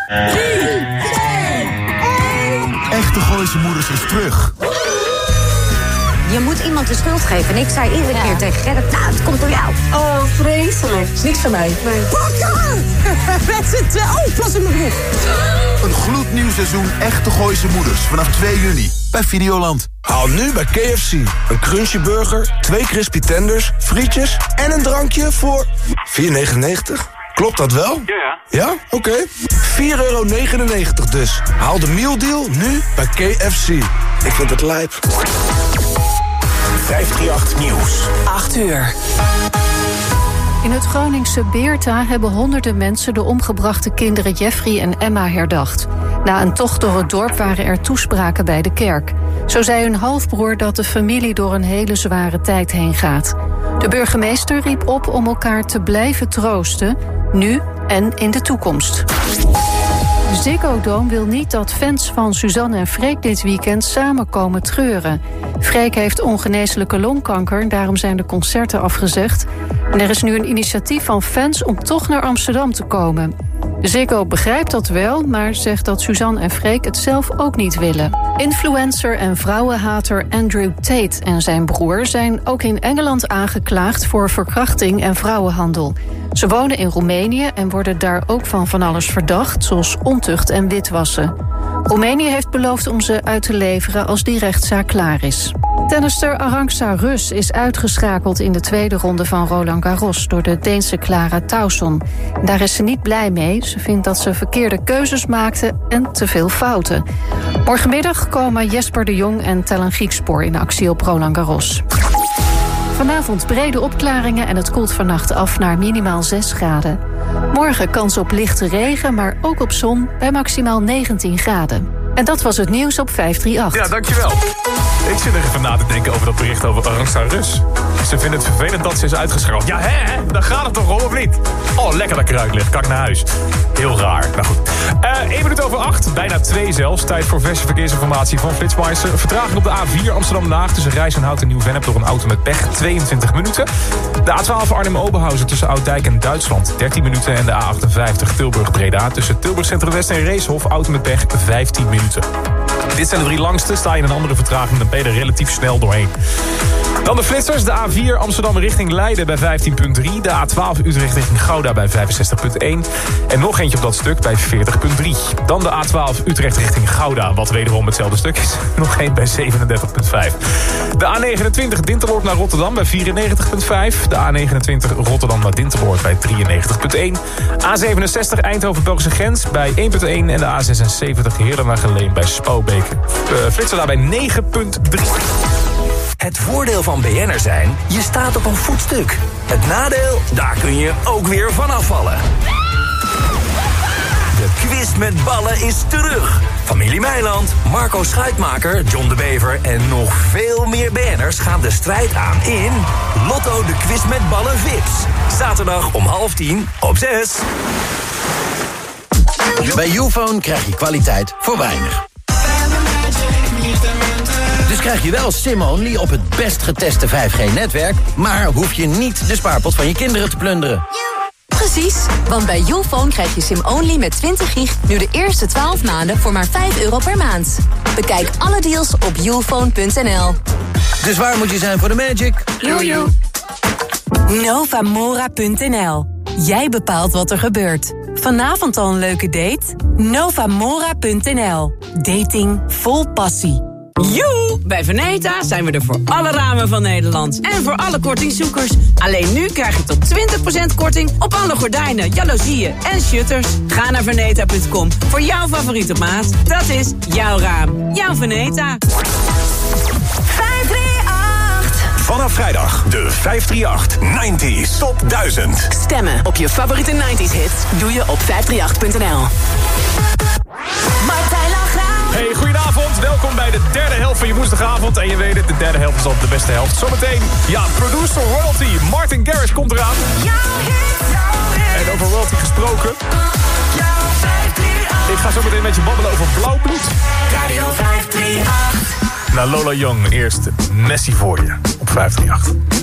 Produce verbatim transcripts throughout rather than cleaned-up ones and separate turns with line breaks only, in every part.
Echte Gooise Moeders is terug.
Je moet iemand de schuld geven. En ik zei iedere ja. keer tegen Gerrit, nou, het komt door jou.
Oh, vreselijk. Het is niks van mij. Nee.
Pakken! Met z'n twee. Oh, pas in mijn broek.
Een gloednieuw seizoen Echte Gooise Moeders vanaf twee juni bij Videoland.
Haal nu bij K F C een crunchy burger, twee crispy tenders, frietjes en een drankje voor vier negenennegentig. Klopt dat wel?
Ja, ja.
Ja? Oké. Okay. vier euro negenennegentig dus. Haal de mealdeal nu bij K F C. Ik vind het lijp.
vijfhonderdachttien Nieuws.
acht uur. In het Groningse Beerta hebben honderden mensen de omgebrachte kinderen Jeffrey en Emma herdacht. Na een tocht door het dorp waren er toespraken bij de kerk. Zo zei hun halfbroer dat de familie door een hele zware tijd heen gaat. De burgemeester riep op om elkaar te blijven troosten, nu en in de toekomst. De Ziggo Dome wil niet dat fans van Suzanne en Freek dit weekend samen komen treuren. Freek heeft ongeneeslijke longkanker, daarom zijn de concerten afgezegd. En er is nu een initiatief van fans om toch naar Amsterdam te komen. De Ziggo begrijpt dat wel, maar zegt dat Suzanne en Freek het zelf ook niet willen. Influencer en vrouwenhater Andrew Tate en zijn broer zijn ook in Engeland aangeklaagd voor verkrachting en vrouwenhandel. Ze wonen in Roemenië en worden daar ook van van alles verdacht, zoals ontucht en witwassen. Roemenië heeft beloofd om ze uit te leveren als die rechtszaak klaar is. Tennister Arantxa Rus is uitgeschakeld in de tweede ronde van Roland Garros door de Deense Clara Tauson. Daar is ze niet blij mee. Ze vindt dat ze verkeerde keuzes maakte en te veel fouten. Morgenmiddag komen Jesper de Jong en Tellen Griekspoor in actie op Roland Garros. Vanavond brede opklaringen en het koelt vannacht af naar minimaal zes graden. Morgen kans op lichte regen, maar ook op zon bij maximaal negentien graden. En dat was het nieuws op vijfhonderdachtendertig.
Ja, dankjewel. Ik zit er even na te denken over dat bericht over Arantxa Rus. Ze vinden het vervelend dat ze is uitgeschakeld. Ja, hè, hè? Daar gaat het toch om, of niet? Oh, lekker dat ik eruit lig. Kan ik naar huis. Heel raar. Nou goed. Eén uh, minuut over acht. Bijna twee zelfs. Tijd voor verse verkeersinformatie van Flitsmeister. Vertraging op de A vier Amsterdam-Den Haag tussen Rijsenhout en Nieuw-Vennep door een auto met pech. tweeëntwintig minuten. De A twaalf Arnhem-Oberhausen tussen Ouddijk en Duitsland. dertien minuten. En de A achtenvijftig Tilburg-Breda tussen Tilburg Centrum West en Reeshof. Auto met pech. vijftien minuten. Dit zijn de drie langste. Sta je in een andere vertraging, dan ben je er relatief snel doorheen. Dan de flitsers. De A vier Amsterdam richting Leiden bij vijftien komma drie. De A twaalf Utrecht richting Gouda bij vijfenzestig komma één. En nog eentje op dat stuk bij veertig komma drie. Dan de A twaalf Utrecht richting Gouda, wat wederom hetzelfde stuk is. Nog één bij zevenendertig komma vijf. De A negenentwintig Dinteloord naar Rotterdam bij vierennegentig komma vijf. De A negenentwintig Rotterdam naar Dinteloord bij drieënnegentig komma één. A zevenenzestig Eindhoven-Belgische grens bij één komma één. En de A zesenzeventig Heerlen naar Geleen bij Spouwbeek. Uh, flitser daar bij negen komma drie.
Het voordeel van B N'er zijn, je staat op een voetstuk. Het nadeel, daar kun je ook weer van afvallen. De quiz met ballen is terug. Familie Meiland, Marco Schuitmaker, John de Bever en nog veel meer B N'ers gaan de strijd aan in Lotto de Quiz met Ballen V I P's. Zaterdag om half tien op zes.
Bij Youfone krijg je kwaliteit voor weinig. Dus krijg je wel SIM-only op het best geteste vijf G-netwerk... maar hoef je niet de spaarpot van je kinderen te plunderen.
Precies, want bij Youfone krijg je SIM-only met twintig gig... nu de eerste twaalf maanden voor maar vijf euro per maand. Bekijk alle deals op youfone punt n l.
Dus waar moet je zijn voor de magic?
Jojo. Novamora punt n l. Jij bepaalt wat er gebeurt. Vanavond al een leuke date? Novamora punt n l. Dating vol passie.
Joe! Bij Veneta zijn we er voor alle ramen van Nederland. En voor alle kortingzoekers. Alleen nu krijg je tot twintig procent korting op alle gordijnen, jaloezieën en shutters. Ga naar veneta punt com voor jouw favoriete maat. Dat is jouw raam. Jouw Veneta.
Vanaf vrijdag de vijfhonderdachtendertig nineties Top duizend.
Stemmen op je favoriete nineties hits doe je op vijfhonderdachtendertig punt n l.
Martijn Lagraal.
Hey, goedenavond. Welkom bij de derde helft van je woensdagavond. En je weet het, de derde helft is altijd de beste helft. Zometeen, ja, producer royalty. Martin Garrix komt eraan. En over royalty gesproken. Ik ga zo meteen met je babbelen over blauw bloed.
Radio vijfhonderdachtendertig.
Nou, Lola Young, eerst Messi voor je op vijfhonderdachtendertig.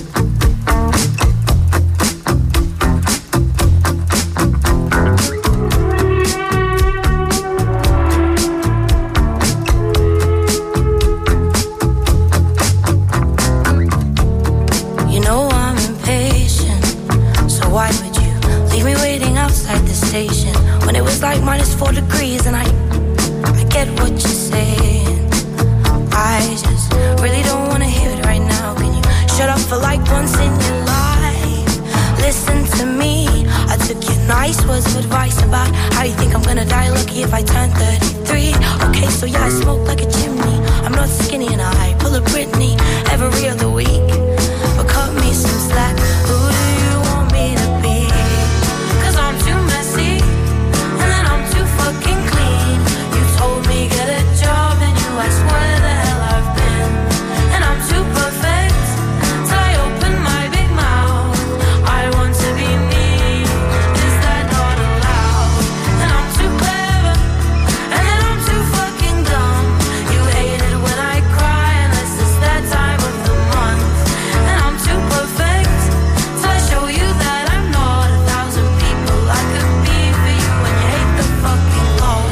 like minus four degrees, and I, I get what you're saying. I just really don't wanna hear it right now. Can you shut up for like once in your life? Listen to me. I took your nice words of advice about how you think I'm gonna die lucky if I turn thirty-three. Okay, so yeah, I smoke like a chimney. I'm not skinny and I pull a Britney every other week. But cut me some slack. Who do you want me to be? Cause I'm too messy, and then I'm too fucking clean. You told me get a job, and you asked where the hell I've been. And I'm too perfect till I open my big mouth. I want to be me. Is that not allowed? And I'm too clever, and then I'm too fucking dumb. You hate it when I cry, unless it's that time of the month. And I'm too perfect till I show you that I'm not a thousand people I could be for you. And you hate the fucking law.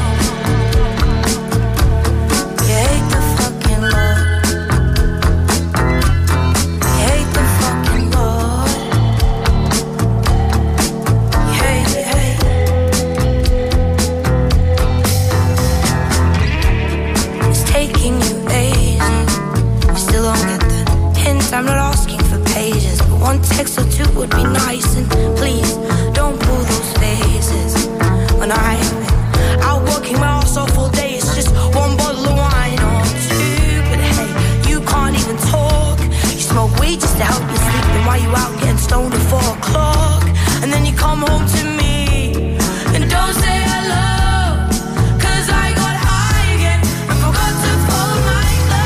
You hate the fucking law. You hate the fucking law. You hate it, hate it. It's taking you ages. You still don't get the hint. I'm not asking for pages, but one text or two would be nice. And please don't pull those faces. When I've been out working my ass off all day, it's just one bottle of wine or two. But hey, you can't even talk. You smoke weed just to help you sleep. Then why you out getting stoned at four o'clock? And then you come home to me and don't say hello. Cause I got high again and forgot to fold my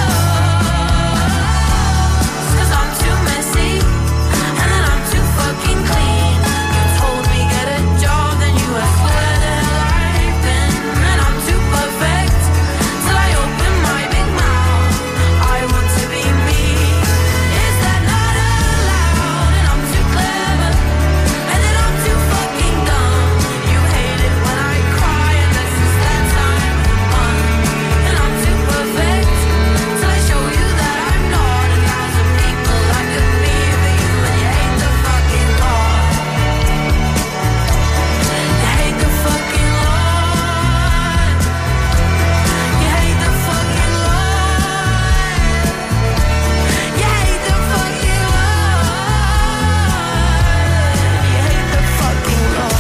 clothes. Cause I'm too messy, and then I'm too fucking clean. You told me get a job, then you asked where the hell I've been. And I'm too perfect till I open my big mouth. I want to be me. Is that not allowed? And I'm too clever, and then I'm too fucking dumb. You hate it when I cry, unless it's that time of the month. And I'm too perfect till I show you that I'm not a thousand people I could be for you. And you hate the fucking law. You hate the fucking law. You hate the fucking law. You hate the fucking law. You hate the fucking law.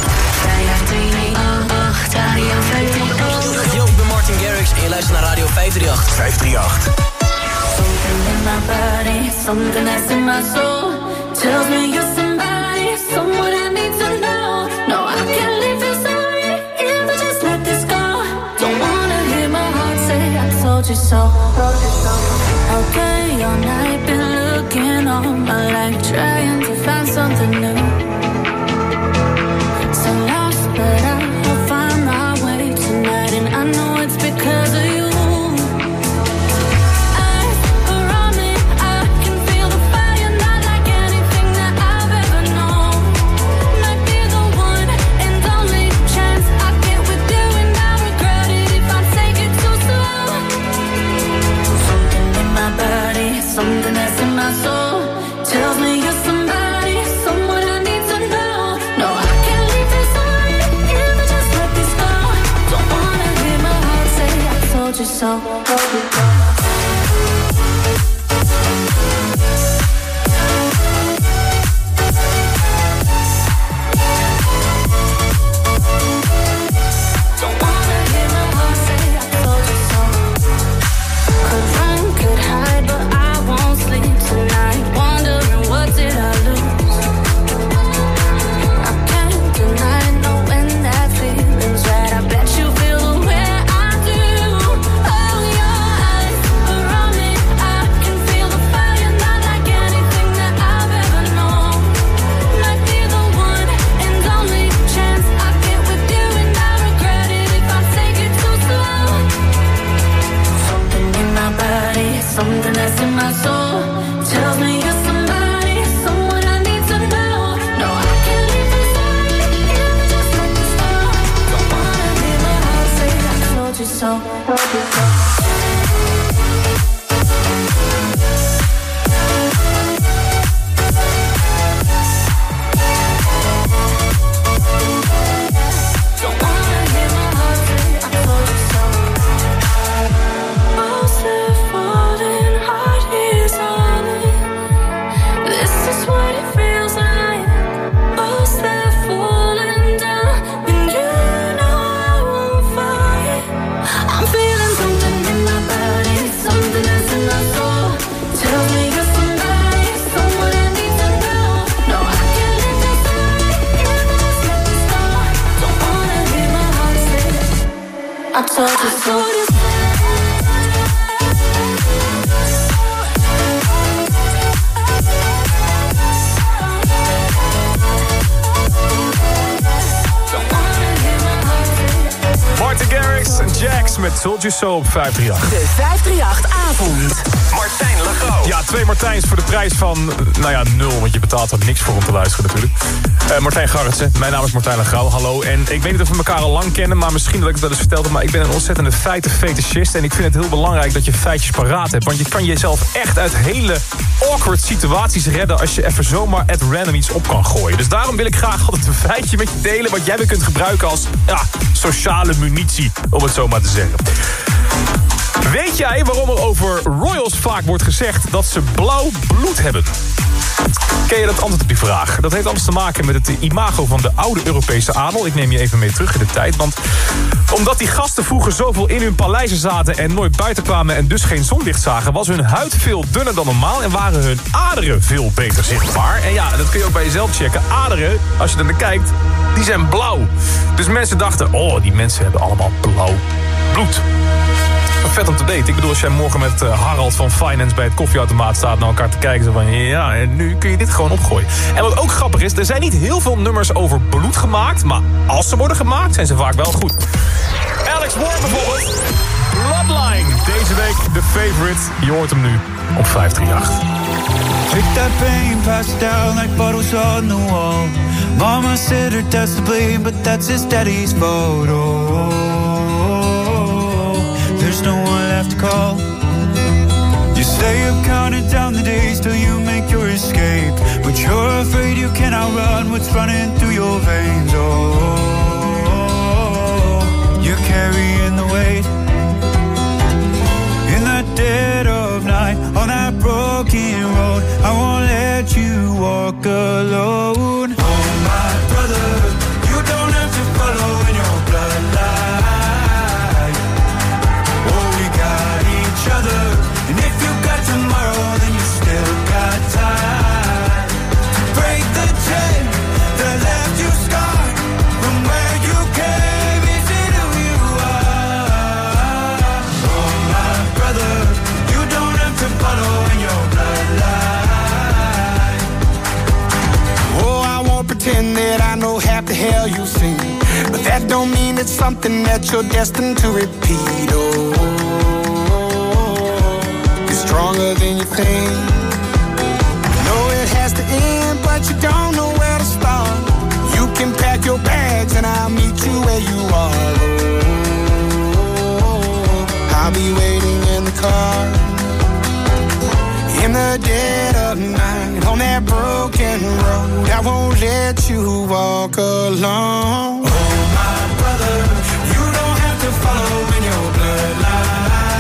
Yo, ik ben Martin Garrix en je luistert naar Radio vijf drie acht.
vijf drie acht.
Something in my body, something that's in my soul tells me you're somebody, someone I need to know. No, I can't live this way if I just let this go. Don't wanna hear my heart say I told you so. Okay, all night been looking all my life, trying to find something new. So lost, but I'll find my way tonight, and I know it's because of you. Eyes around me, I can feel the fire, not like anything that I've ever known. Might be the one and only chance I get with you, and I regret it if I take it too slow. Something in my body, something that's in my soul tells me you're somebody, someone I need to know. No, I can't leave this way if I just let this go. Don't wanna hear my heart say I told you so. Don't wanna hear my heart say I told you so. Could run, could hide, but I won't sleep tonight, wondering what did I lose. I can't deny knowing that feeling's right. I bet you feel the way I do. Oh, your eyes around me, I can feel the fire, not like anything that I've ever known. Might be the one and only chance I get with you, and I regret it if I take it too slow. Something in my body, something that's in my soul tells me you're somebody, someone I need to know. No, I can't leave this way if I just let this go. Don't wanna hear my heart say I told you so. Don't wanna I told you so.
Martin Garrix en Jax met Told You So op vijf drie acht.
De vijf drie acht-avond.
Martijn Lagau.
Ja, twee Martijns voor de prijs van, nou ja, nul. Want je betaalt er niks voor om te luisteren natuurlijk. Uh, Martijn Garretsen, mijn naam is Martijn Lagau, hallo. En ik weet niet of we elkaar al lang kennen, maar misschien dat ik het wel eens verteld heb, maar ik ben een ontzettende feitenfetischist. En ik vind het heel belangrijk dat je feitjes paraat hebt. Want je kan jezelf echt uit hele awkward situaties redden als je even zomaar at random iets op kan gooien. Dus daarom wil ik graag altijd een feitje met je delen wat jij weer kunt gebruiken als, ja, sociale munitie, om het zo maar te zeggen. Weet jij waarom er over royals vaak wordt gezegd dat ze blauw bloed hebben? Ken je dat antwoord op die vraag? Dat heeft alles te maken met het imago van de oude Europese adel. Ik neem je even mee terug in de tijd. Want omdat die gasten vroeger zoveel in hun paleizen zaten en nooit buiten kwamen en dus geen zonlicht zagen, was hun huid veel dunner dan normaal en waren hun aderen veel beter zichtbaar. En ja, dat kun je ook bij jezelf checken. Aderen, als je er naar kijkt, die zijn blauw. Dus mensen dachten, oh, die mensen hebben allemaal blauw bloed. Vet om te weten. Ik bedoel, als jij morgen met uh, Harald van Finance bij het koffieautomaat staat naar elkaar te kijken, zo van, ja, en nu kun je dit gewoon opgooien. En wat ook grappig is, er zijn niet heel veel nummers over bloed gemaakt, maar als ze worden gemaakt, zijn ze vaak wel goed. Alex Ward bijvoorbeeld. Bloodline. Deze week de favorite. Je hoort hem nu op vijf drie acht.
Take that pain, pass it down like bottles on the wall. Mama said her dad's to blame, but that's his daddy's photo. There's no one left to call. You stay up counting down the days till you make your escape, but you're afraid you cannot run what's running through your veins. Oh, you're carrying the weight in the dead of night on that broken road. I won't let you walk alone. Oh my brother, you don't have to follow in your bloodline. Other. And if you got tomorrow, then you still got time to break the chain that left you scarred from where you came. Is it who you are? Oh my brother, you don't have to follow in your bloodline. Oh, I won't pretend that I know half the hell you've seen, but that don't mean it's something that you're destined to repeat. Oh, stronger than you think. You know it has to end, but you don't know where to start. You can pack your bags and I'll meet you where you are. Oh, I'll be waiting in the car in the dead of night on that broken road. I won't let you walk alone. Oh my brother, you don't have to follow in your bloodline.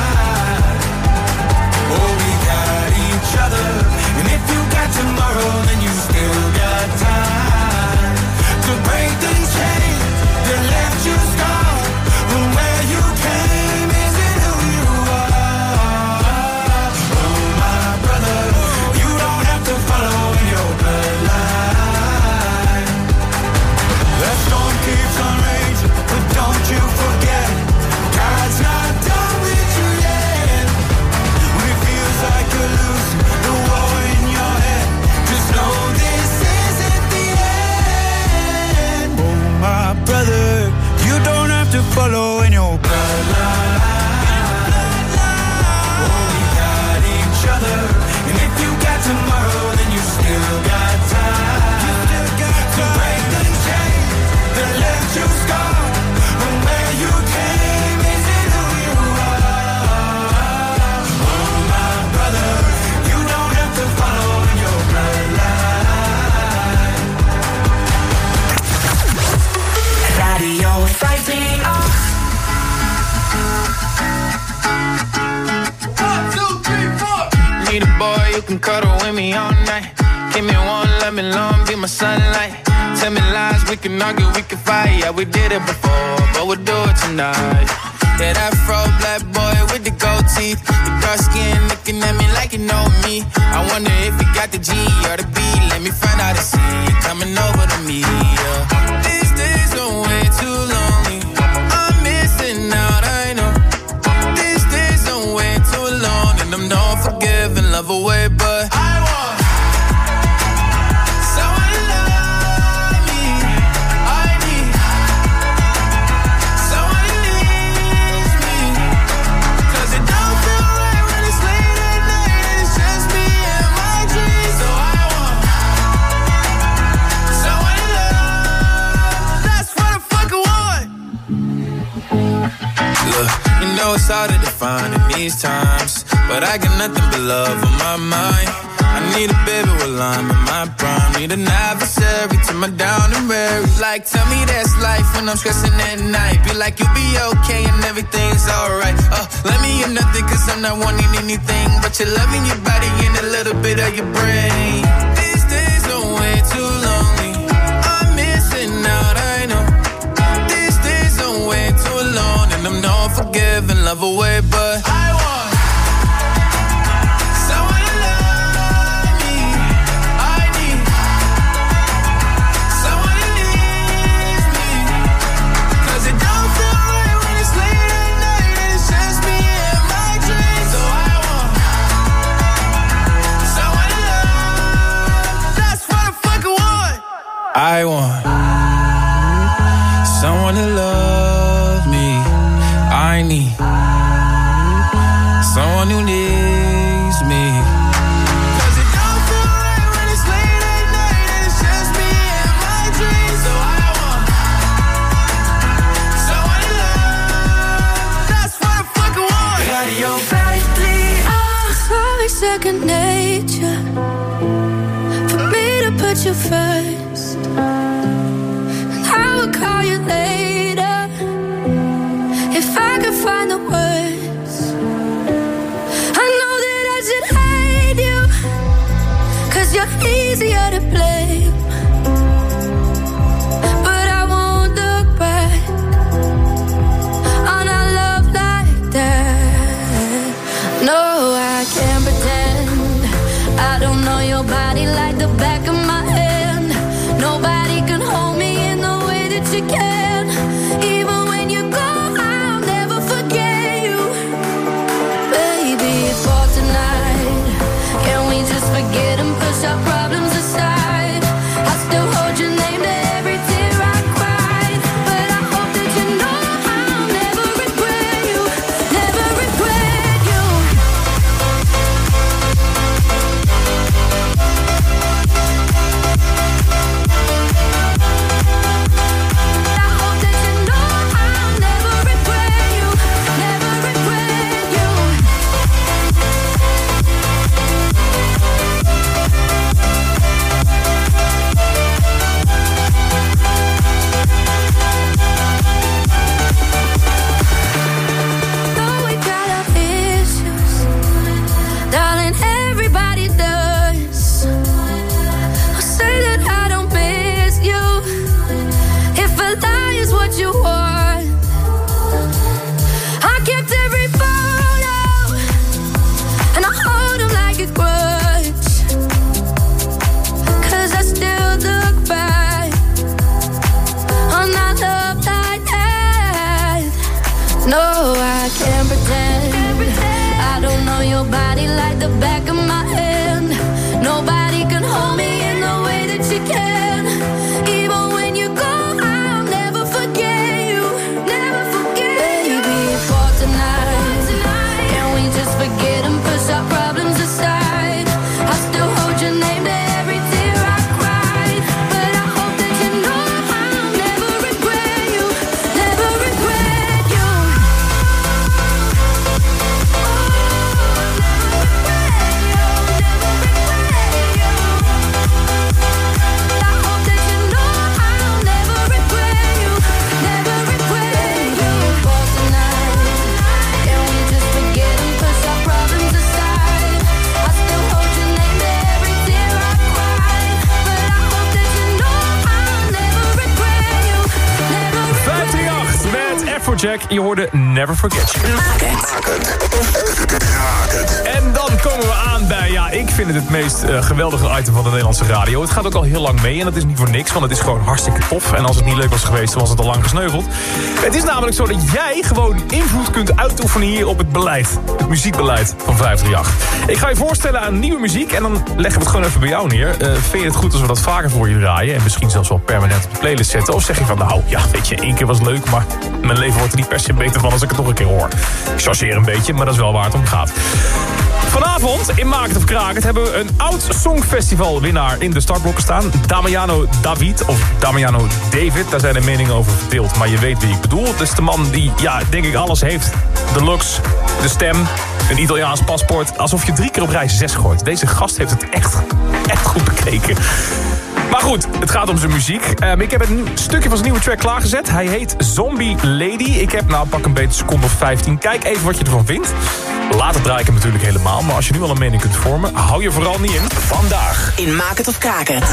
Other. And if you got tomorrow, then you still got time to break the chain that left you scarred from where you came. Is it who you are? Oh my brother, you don't have to follow in your bloodline. That storm keeps on raging, but don't you forget, God's not done with you yet. When it feels like you're losing the war in your head, just know this isn't the end. Oh my brother, you don't have to follow in your bloodline. Oh, we got each other, and if you got tomorrow, then you still got time to break the chain that left you scarred from where you came. Is it who you are? Oh my brother, you don't have to follow in your bloodline.
Radio vijf drie acht.
One, two, three, four. Need a boy you can cuddle with me all night. Give me one, let me long, be my sunlight. Tell me lies, we can argue, we can fight. Yeah, we did it before, but we'll do it tonight. Yeah, that fro black boy with the gold teeth, the dark skin looking at me like you know me. I wonder if you got the G or the B. Let me find out and see you coming over to me. Yeah. These days are way too lonely. I'm missing out. Look, you know it's hard to define in these times, but I got nothing but love on my mind. I need a baby while I'm in my prime. Need an adversary to my down and weary. Like, tell me that's life when I'm stressing at night. Be like, you'll be okay and everything's alright. Uh, let me in nothing cause I'm not wanting anything but you're loving your body and a little bit of your brain. These days are way too lonely. I'm missing out, I know. These days are way too long and I'm not forgiving, love away, but I want I want someone to love me. I need someone who needs me. Cause it don't feel right when it's late at night and it's just me and my dreams. So I want someone to love. That's what I fucking want. Radio five three oh.
Sorry, second nature for me to put you first. I will call you later if I could find the words. I know that I should hate you cause you're easier to blame, but I won't look back on our love like that. No, I can't pretend I don't know your body like the back of my hand. Nobody can hold me in the way that you can. Even when you go, I'll never forget you. Baby, for tonight, can we just forget and push our problems aside? I still hold your name to every tear I cried, but I hope that you know I'll never regret you, never regret you.
Jack, je hoorde Never Forget You. Maak het. En dan komen we aan bij, ja, ik vind het het meest uh, geweldige item van de Nederlandse radio. Het gaat ook al heel lang mee en dat is niet voor niks, want het is gewoon hartstikke tof. En als het niet leuk was geweest, dan was het al lang gesneuveld. Het is namelijk zo dat jij gewoon invloed kunt uitoefenen hier op het beleid. Het muziekbeleid van vijf drie acht. Ik ga je voorstellen aan nieuwe muziek en dan leggen we het gewoon even bij jou neer. Uh, vind je het goed als we dat vaker voor je draaien en misschien zelfs wel permanent op de playlist zetten? Of zeg je van, nou, ja, weet je, één keer was leuk, maar mijn leven wordt er niet per se beter van als ik het nog een keer hoor. Ik chargeer een beetje, maar dat is wel waar het om gaat. Vanavond in Maak het of Kraak het hebben we een oud songfestival winnaar in de startblokken staan. Damiano David of Damiano David, daar zijn de meningen over verdeeld. Maar je weet wie ik bedoel. Het is de man die, ja, denk ik alles heeft. De looks, de stem, een Italiaans paspoort. Alsof je drie keer op rij zes gooit. Deze gast heeft het echt, echt goed bekeken. Maar goed, het gaat om zijn muziek. Um, ik heb een stukje van zijn nieuwe track klaargezet. Hij heet Zombie Lady. Ik heb nou pak een beetje seconde of vijftien. Kijk even wat je ervan vindt. Later draai ik hem natuurlijk helemaal. Maar als je nu al een mening kunt vormen, hou je vooral niet in. Vandaag
in Maak het of Kraak het.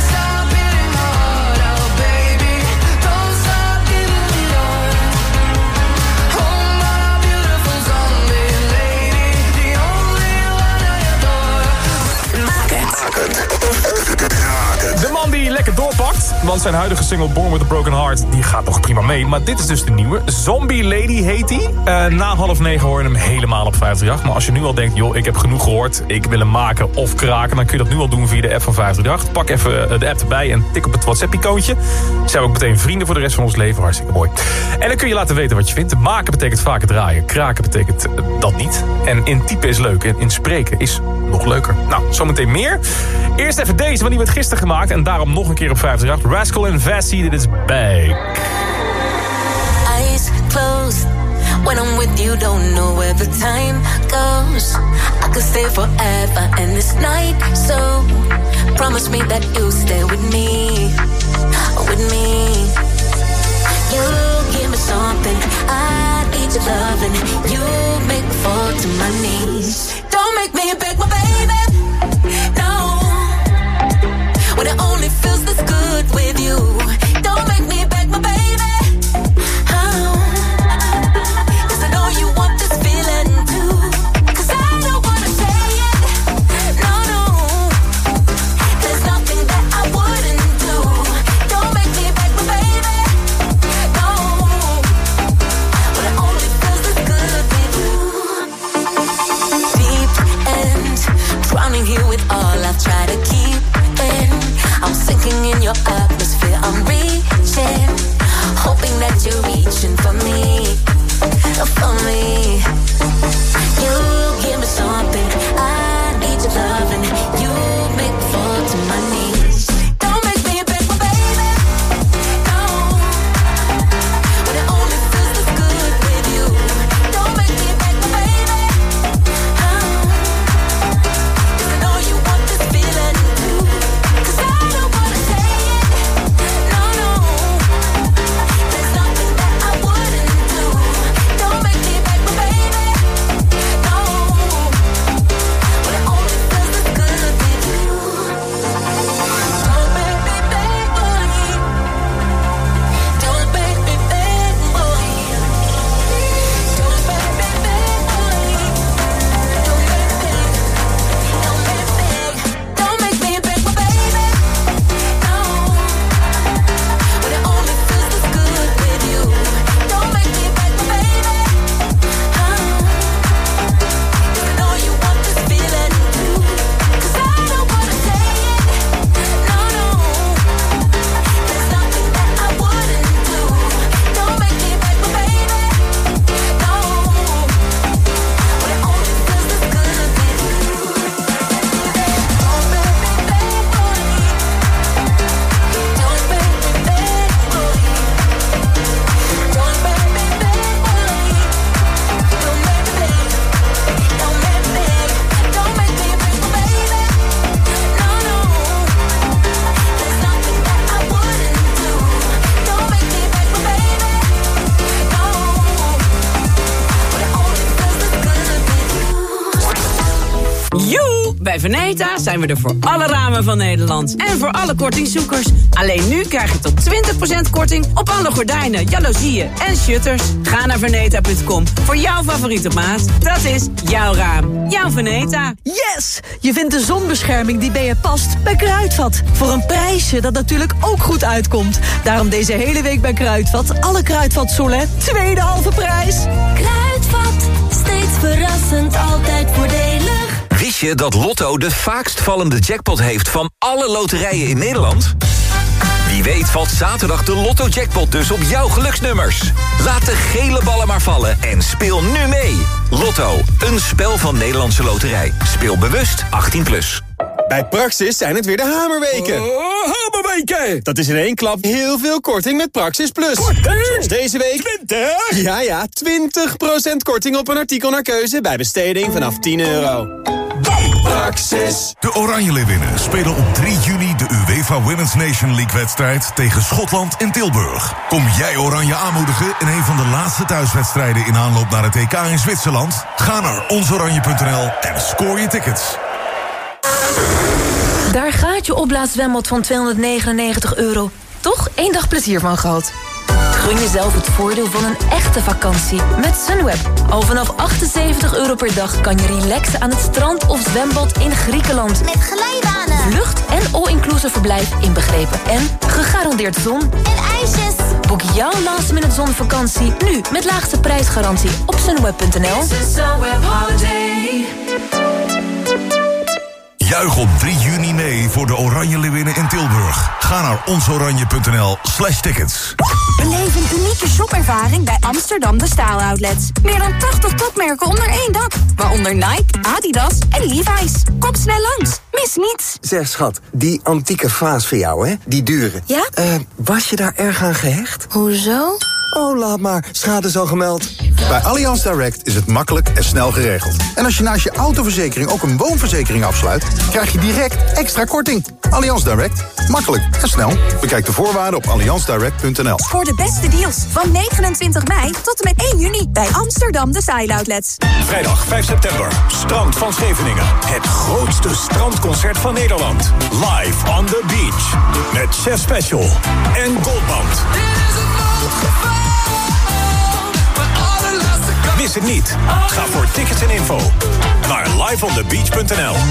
De man die lekker doorpakt, want zijn huidige single Born With A Broken Heart, die gaat nog prima mee. Maar dit is dus de nieuwe. Zombie Lady heet die. Uh, na half negen hoor je hem helemaal op vijfhonderdachttien. Maar als je nu al denkt, joh, ik heb genoeg gehoord, ik wil hem maken of kraken, dan kun je dat nu al doen via de app van vijfhonderdachttien. Pak even de app erbij en tik op het WhatsApp-icoontje. Zijn we ook meteen vrienden voor de rest van ons leven. Hartstikke mooi. En dan kun je laten weten wat je vindt. Maken betekent vaker draaien. Kraken betekent dat niet. En in typen is leuk. En in spreken is nog leuker. Nou, zometeen meer. Eerst even deze, want die werd gisteren gemaakt. En daarom nog een keer op vijfhonderdachttien. Rascal en Vassy, dit is Back.
Eyes closed. When I'm with you, don't know where the time goes. I could stay forever in this night. So promise me that you'll stay with me. With me. You give me something. I need your loving. You make me fall to my knees. Don't make me beg my baby. No. When it only feels this good with you. Don't make me beg my baby. Oh. Cause I know you want this feeling too. Cause I don't wanna say it. No, no. There's nothing that I wouldn't do. Don't make me beg my baby. No. When it only feels this good with you. Deep end, drowning here with all I've tried to keep in. I'm sinking in your atmosphere, I'm reaching, hoping that you're reaching for me, for me. You give me something, I need your loving. You make me fall to my knees. Don't make me beg my baby. No. When it only feels this good with you. Don't make me beg my baby. Oh. Cause I know you want this feeling too. Cause I don't wanna say it. No, no. There's nothing that I wouldn't do. Don't make me beg my baby. No. When it only feels this good with you. Don't make me beg, boy. Don't make me beg, boy. Don't make me beg, boy. Don't make me, don't make me, don't make me beg my baby. No. When it only feels this good with you. Don't make me beg my baby. Oh. Cause I know you want this feeling too. Cause I don't wanna say it. No, no. There's nothing that I wouldn't do. Don't make me beg my baby. No. When it only feels this good with you. Don't make me beg, boy. Don't make me beg, boy. Don't make me beg, boy. Don't make me, don't make me, don't make me beg my baby. No, no. There's nothing that I wouldn't do. Don't make me beg my baby. No. When it only feels this good with you.
Joe! Bij Veneta zijn we er voor alle ramen van Nederland. En voor alle kortingzoekers. Alleen nu krijg je tot twintig procent korting op alle gordijnen, jaloezieën en shutters. Ga naar veneta punt com voor jouw favoriete maat. Dat is jouw raam. Jouw Veneta.
Yes! Je vindt de zonbescherming die bij je past bij Kruidvat. Voor een prijsje dat natuurlijk ook goed uitkomt. Daarom deze hele week bij Kruidvat. Alle Kruidvat Solen, tweede halve prijs.
Kruidvat, steeds verrassend, altijd voordelig.
Wist je dat Lotto de vaakst vallende jackpot heeft van alle loterijen in Nederland? Wie Wie weet valt zaterdag de Lotto-jackpot dus op jouw geluksnummers. Laat de gele ballen maar vallen en speel nu mee. Lotto, een spel van Nederlandse Loterij. Speel bewust achttien plus.
Bij Praxis zijn het weer de hamerweken.
Oh, hamerweken!
Dat is in één klap heel veel korting met Praxis Plus. Korting? Zoals deze week.
twintig?
Ja, ja, twintig procent korting op een artikel naar keuze bij besteding vanaf tien euro. Praxis.
De Oranje Leeuwinnen spelen op drie juni de UEFA Women's Nation League wedstrijd tegen Schotland in Tilburg. Kom jij Oranje aanmoedigen in een van de laatste thuiswedstrijden in aanloop naar het E K in Zwitserland? Ga naar onsoranje punt n l en scoor je tickets.
Daar gaat je opblaaszwembad van tweehonderdnegenennegentig euro. Toch één dag plezier van gehad. Gun jezelf het voordeel van een echte vakantie met Sunweb. Al vanaf achtenzeventig euro per dag kan je relaxen aan het strand of zwembad in Griekenland.
Met glijbanen.
Vlucht en all-inclusive verblijf inbegrepen. En gegarandeerd zon.
En ijsjes.
Boek jouw last minute zonvakantie nu met laagste prijsgarantie op sunweb punt n l.
Juich op drie juni mee voor de Oranje Leeuwinnen in Tilburg. Ga naar onsoranje punt n l slash tickets.
Beleef een unieke shopervaring bij Amsterdam De Staal Outlets. Meer dan tachtig topmerken onder één dak. Waaronder Nike, Adidas en Levi's. Kom snel langs. Mis niets.
Zeg schat, die antieke vaas voor jou, hè? Die dure.
Ja?
Uh, was je daar erg aan gehecht?
Hoezo?
Oh, laat maar. Schade is al gemeld.
Bij Allianz Direct is het makkelijk en snel geregeld. En als je naast je autoverzekering ook een woonverzekering afsluit, krijg je direct extra korting. Allianz Direct. Makkelijk en snel. Bekijk de voorwaarden op allianz direct punt n l.
Voor de beste deals van negenentwintig mei tot en met één juni bij Amsterdam De Style Outlets.
Vrijdag vijf september. Strand van Scheveningen. Het grootste strandconcert van Nederland. Live on the beach. Met Chef Special en Goldband. Mis het niet. Ga voor tickets en info naar live on the beach punt n l.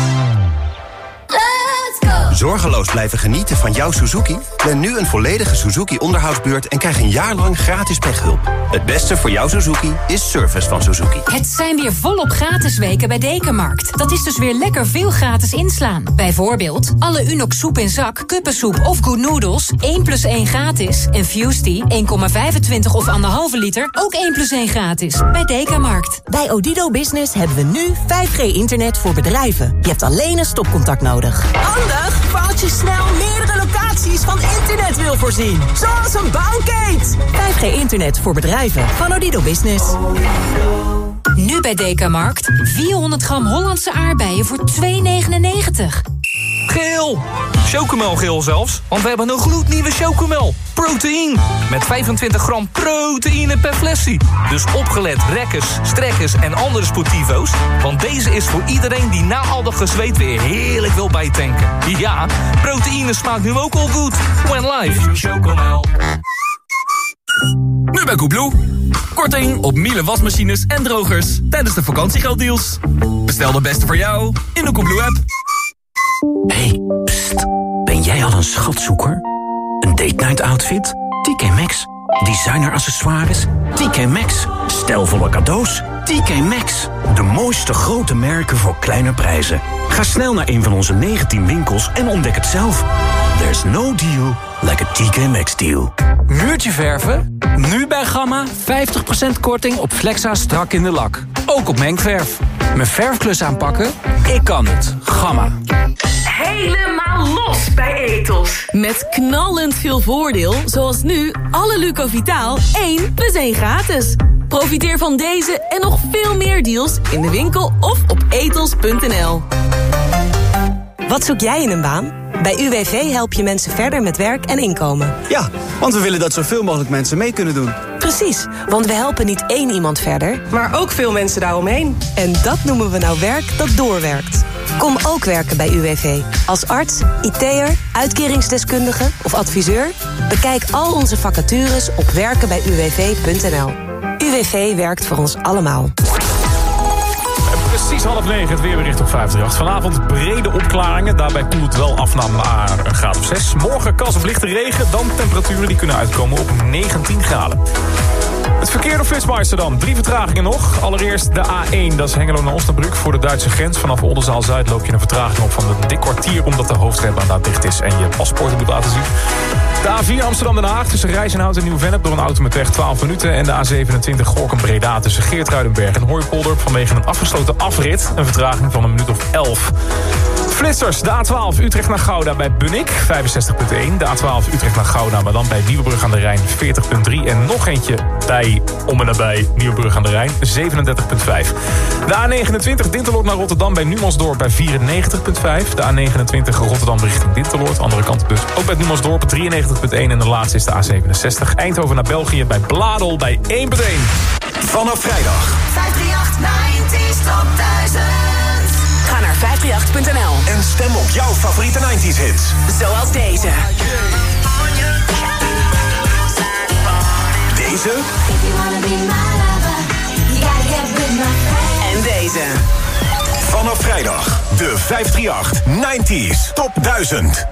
Zorgeloos blijven genieten van jouw Suzuki? Plan nu een volledige Suzuki-onderhoudsbeurt en krijg een jaar lang gratis pechhulp. Het beste voor jouw Suzuki is service van Suzuki.
Het zijn weer volop gratis weken bij Dekamarkt. Dat is dus weer lekker veel gratis inslaan. Bijvoorbeeld alle Unox soep in zak, kuppensoep of Good Noodles één plus één gratis. En Fusty één komma vijfentwintig of anderhalve liter ook één plus één gratis. Bij Dekamarkt.
Bij Odido Business hebben we nu vijf G internet voor bedrijven. Je hebt alleen een stopcontact nodig.
Handig voor als je snel meerdere locaties van internet wil voorzien. Zoals een bouwkeet.
vijf G internet voor bedrijven van Odido Business.
Nu bij Dekamarkt vierhonderd gram Hollandse aardbeien voor twee negenennegentig.
Geel! Chocomelgeel zelfs, want we hebben een gloednieuwe chocomel. Proteïne. Met vijfentwintig gram proteïne per flesje. Dus opgelet rekkers, strekkers en andere sportivo's. Want deze is voor iedereen die na al dat gezweet weer heerlijk wil bijtanken. Ja, proteïne smaakt nu ook al goed. When live. Chocomel.
Nu bij Koebloe. Korting op Miele wasmachines en drogers tijdens de vakantiegelddeals. Bestel de beste voor jou in de Koebloe-app.
Hey, pst. Ben jij al een schatzoeker? Een date night outfit? T K Maxx. Designer accessoires? T K Maxx. Stijlvolle cadeaus? T K Maxx. De mooiste grote merken voor kleine prijzen. Ga snel naar een van onze negentien winkels en ontdek het zelf. There's no deal like a T K Maxx deal.
Muurtje verven? Nu bij Gamma vijftig procent korting op Flexa strak in de lak. Ook op mengverf. Mijn verfklus aanpakken? Ik kan het. Gamma.
Helemaal los bij Ethos. Met knallend veel voordeel, zoals nu alle Lucovitaal één plus één gratis. Profiteer van deze en nog veel meer deals in de winkel of op ethos punt n l.
Wat zoek jij in een baan? Bij U W V help je mensen verder met werk en inkomen.
Ja, want we willen dat zoveel mogelijk mensen mee kunnen doen.
Precies, want we helpen niet één iemand verder,
maar ook veel mensen daaromheen.
En dat noemen we nou werk dat doorwerkt. Kom ook werken bij U W V. Als arts, I T'er, uitkeringsdeskundige of adviseur. Bekijk al onze vacatures op werken bij u w v punt n l. U W V werkt voor ons allemaal.
Precies half negen, het weerbericht op vijfendertig. Vanavond brede opklaringen, daarbij koelt het wel af naar een graad of zes. Morgen kans op lichte regen, dan temperaturen die kunnen uitkomen op negentien graden. Het verkeer op Flitsmeister dan. Drie vertragingen nog. Allereerst de A één, dat is Hengelo naar Osnabrück. Voor de Duitse grens vanaf Oldenzaal-Zuid loop je een vertraging op van een dik kwartier... omdat de hoofdrijbaan daar dicht is en je paspoort moet laten zien. De A vier Amsterdam-Den Haag tussen Rijzenhout en Nieuw-Vennep... door een auto met weg twaalf minuten. En de A zevenentwintig Gorinchem-Breda tussen Geertruidenberg en Hooipolder... vanwege een afgesloten afrit, een vertraging van een minuut of elf. Flitsers, de A twaalf Utrecht naar Gouda bij Bunnik, vijfenzestig komma één. De A twaalf Utrecht naar Gouda, maar dan bij Nieuwebrug aan de Rijn, veertig komma drie. En nog eentje bij, om en nabij, Nieuwebrug aan de Rijn, zevenendertig komma vijf. De A negenentwintig Dinteloord naar Rotterdam bij Numansdorp bij vierennegentig komma vijf. De A negenentwintig Rotterdam richting Dinteloord, andere kant dus ook bij Numansdorp, drieënnegentig komma één. En de laatste is de A zevenenzestig Eindhoven naar België bij Bladel bij één komma één.
Vanaf vrijdag.
vijf drie acht nineties Top duizend.
Ga naar vijf drie acht punt n l
En stem op jouw favoriete nineties hits.
Zoals deze.
Deze.
En deze.
Vanaf vrijdag de vijf drie acht nineties Top duizend.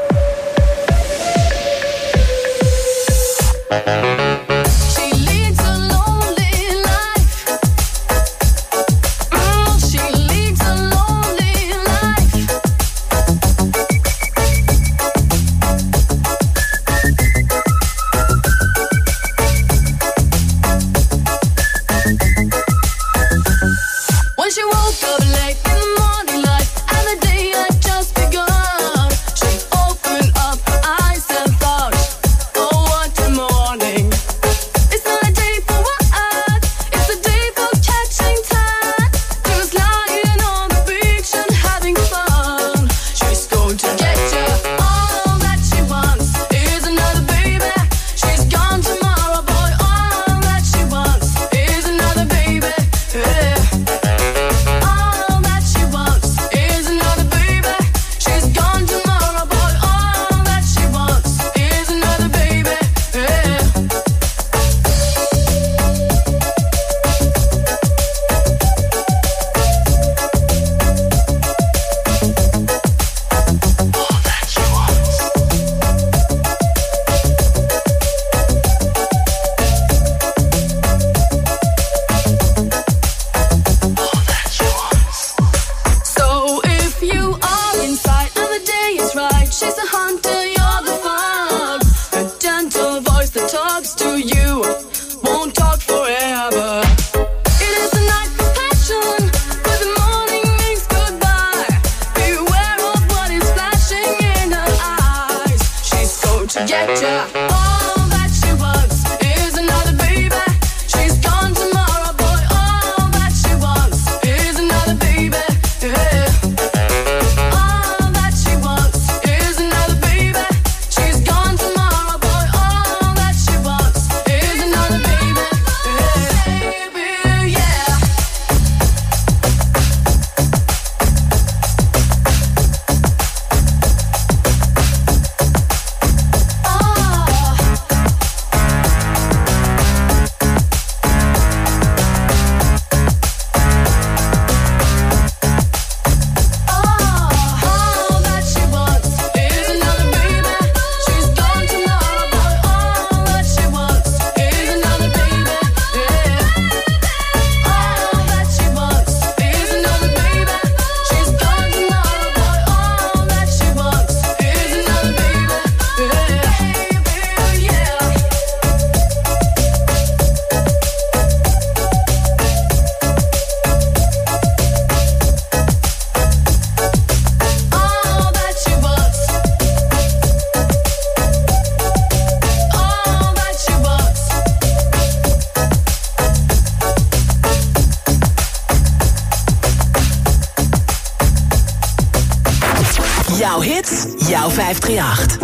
Jouw hits, jouw vijf drie acht.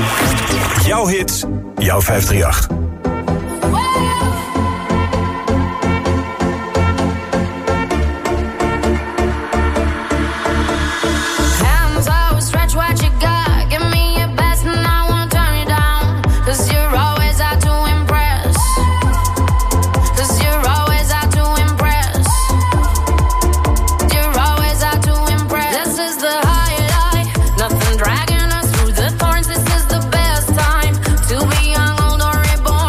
Jouw hits, jouw vijf drie acht.
Dragging us through the thorns, this is the best time to be young, old, or reborn.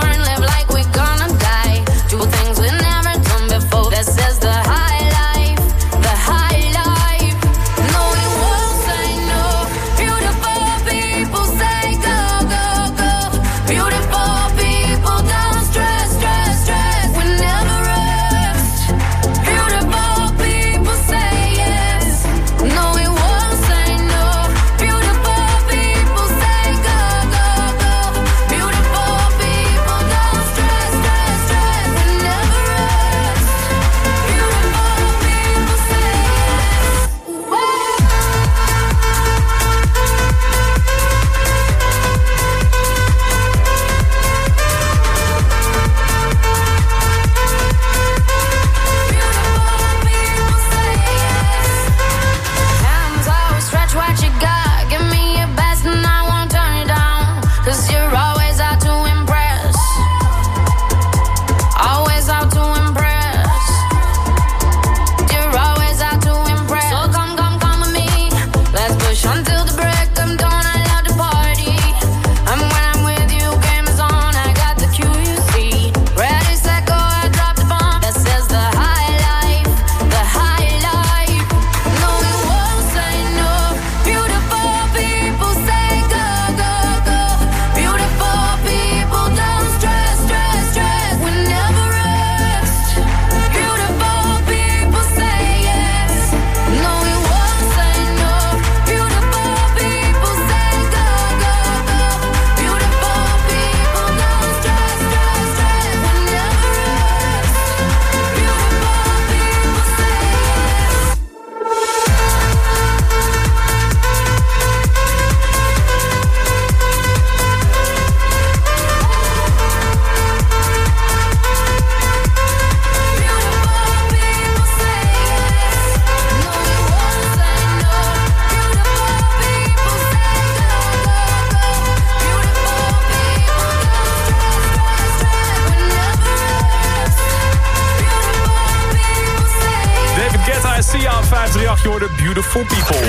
vijfdrieëntacht, je hoorde Beautiful People.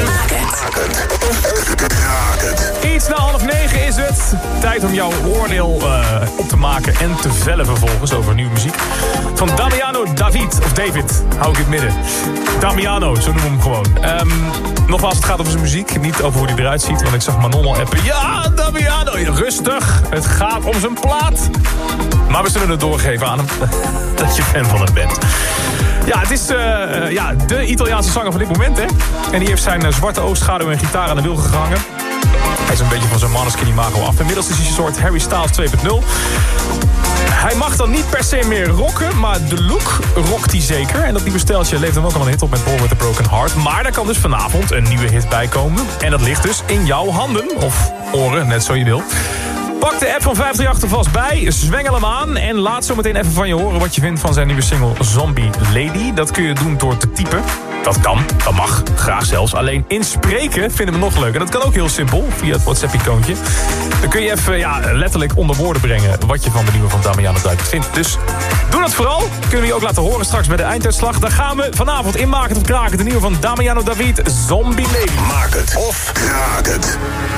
Iets na half negen is het. Tijd om jouw oordeel uh, op te maken en te vellen vervolgens over nieuwe muziek. Van Damiano David, of David, hou ik in het midden. Damiano, zo noemen we hem gewoon. Um, nogmaals, het gaat over zijn muziek, niet over hoe hij eruit ziet. Want ik zag Manon al appen. Ja, Damiano, rustig. Het gaat om zijn plaat. Maar we zullen het doorgeven aan hem. Dat je fan van hem bent. Ja, het is uh, ja, de Italiaanse zanger van dit moment, hè. En die heeft zijn uh, zwarte oogschaduw en gitaar aan de wiel gehangen. Hij is een beetje van zijn Måneskin imago af. Inmiddels is hij een soort Harry Styles twee punt nul. Hij mag dan niet per se meer rocken, maar de look rockt hij zeker. En dat nieuwe steltje levert hem ook al een hit op met Ball with a Broken Heart. Maar daar kan dus vanavond een nieuwe hit bij komen. En dat ligt dus in jouw handen, of oren, net zo je wil. Pak de app van vijfdrieëntacht er vast bij, zwengel hem aan... en laat zo meteen even van je horen wat je vindt van zijn nieuwe single Zombie Lady. Dat kun je doen door te typen. Dat kan, dat mag, graag zelfs. Alleen inspreken vinden we nog leuker. Dat kan ook heel simpel, via het WhatsApp-icoontje. Dan kun je even ja, letterlijk onder woorden brengen... wat je van de nieuwe van Damiano David vindt. Dus doe dat vooral. Kunnen we je ook laten horen straks bij de einduitslag. Daar gaan we vanavond in Maak het of Kraak het. De nieuwe van Damiano David, Zombie Lady.
Maak het of kraak het.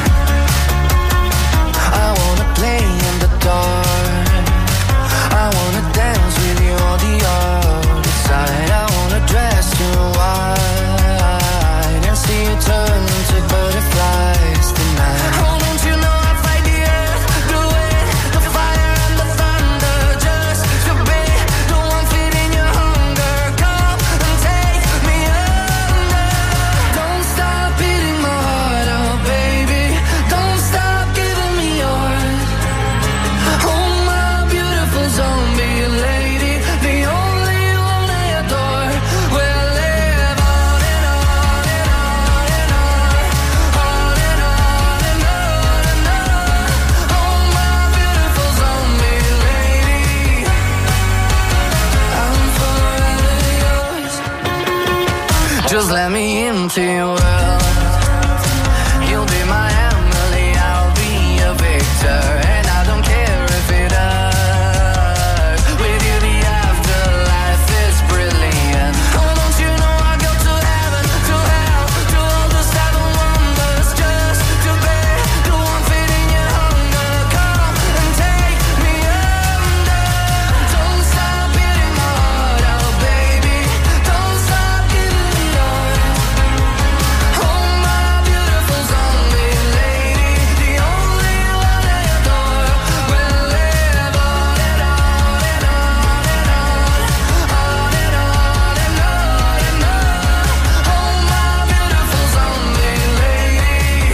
I wanna play in the dark. I wanna dance with you on the other side. I wanna dress you white and see you turn into butterflies tonight. Oh, don't you know I fight the earth, the wind, the fire and the thunder just to be the one feeding your hunger. Come and take me under. Don't stop beating my heart out, baby. Don't stop giving me yours. Oh, my beautiful zombie lady, the only one I adore. We'll live on and on and on and on, on and on and on and on. Oh, my beautiful zombie lady, I'm forever yours. Just let me into your world. You'll be my Emily, I'll be a Victor, and I don't care if it hurts. With you the afterlife is brilliant. Oh, don't you know I go to heaven, to hell, to all the seven wonders just to be the one feeding your hunger. Come and take me under. Don't stop beating my heart out, baby. Don't stop giving me yours. Oh, my beautiful zombie lady, the only one I adore. We'll live on and on and on and on, on and on and on and on. Oh, my beautiful zombie lady,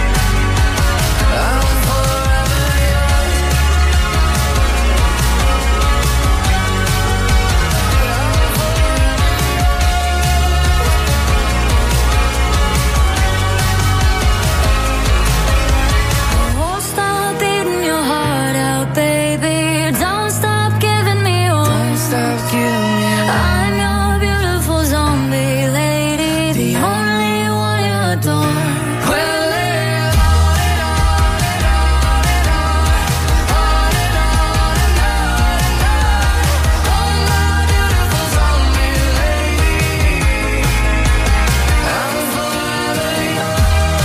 I'm forever yours. Don't stop beating your heart out, baby. Don't stop giving me yours. Don't stop giving me yours. I'm your beautiful zombie lady, the only one you adore. We'll live on and on and on and on, on and on and on and on. Oh, my beautiful zombie lady, I'm forever yours.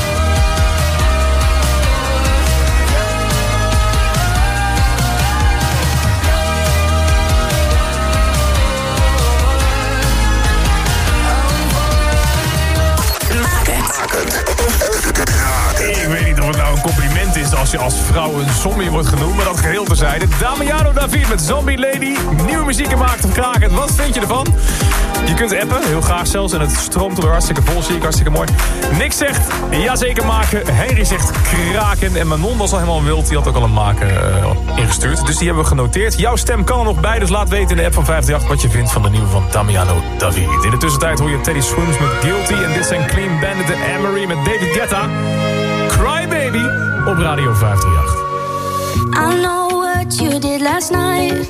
Ik weet niet of het nou een compliment is als je als vrouw een zombie wordt genoemd, maar dat geheel terzijde. Damiano David met Zombie Lady. Nieuwe muziek gemaakt of kraken. Wat vind je ervan? Je kunt appen, heel graag zelfs. En het stroomt er hartstikke vol, zie ik, hartstikke mooi. Nick zegt, ja zeker maken. Henry zegt kraken. En Manon was al helemaal wild, die had ook al een maken uh, ingestuurd. Dus die hebben we genoteerd. Jouw stem kan er nog bij, dus laat weten in de app van vijfdrieëntacht wat je vindt van de nieuwe van Damiano David. In de tussentijd hoor je Teddy Swims met Guilty. En dit zijn Clean Bandit en Amory met David Guetta. Cry Baby op Radio vijfdrieëntacht.
I know what you did last night.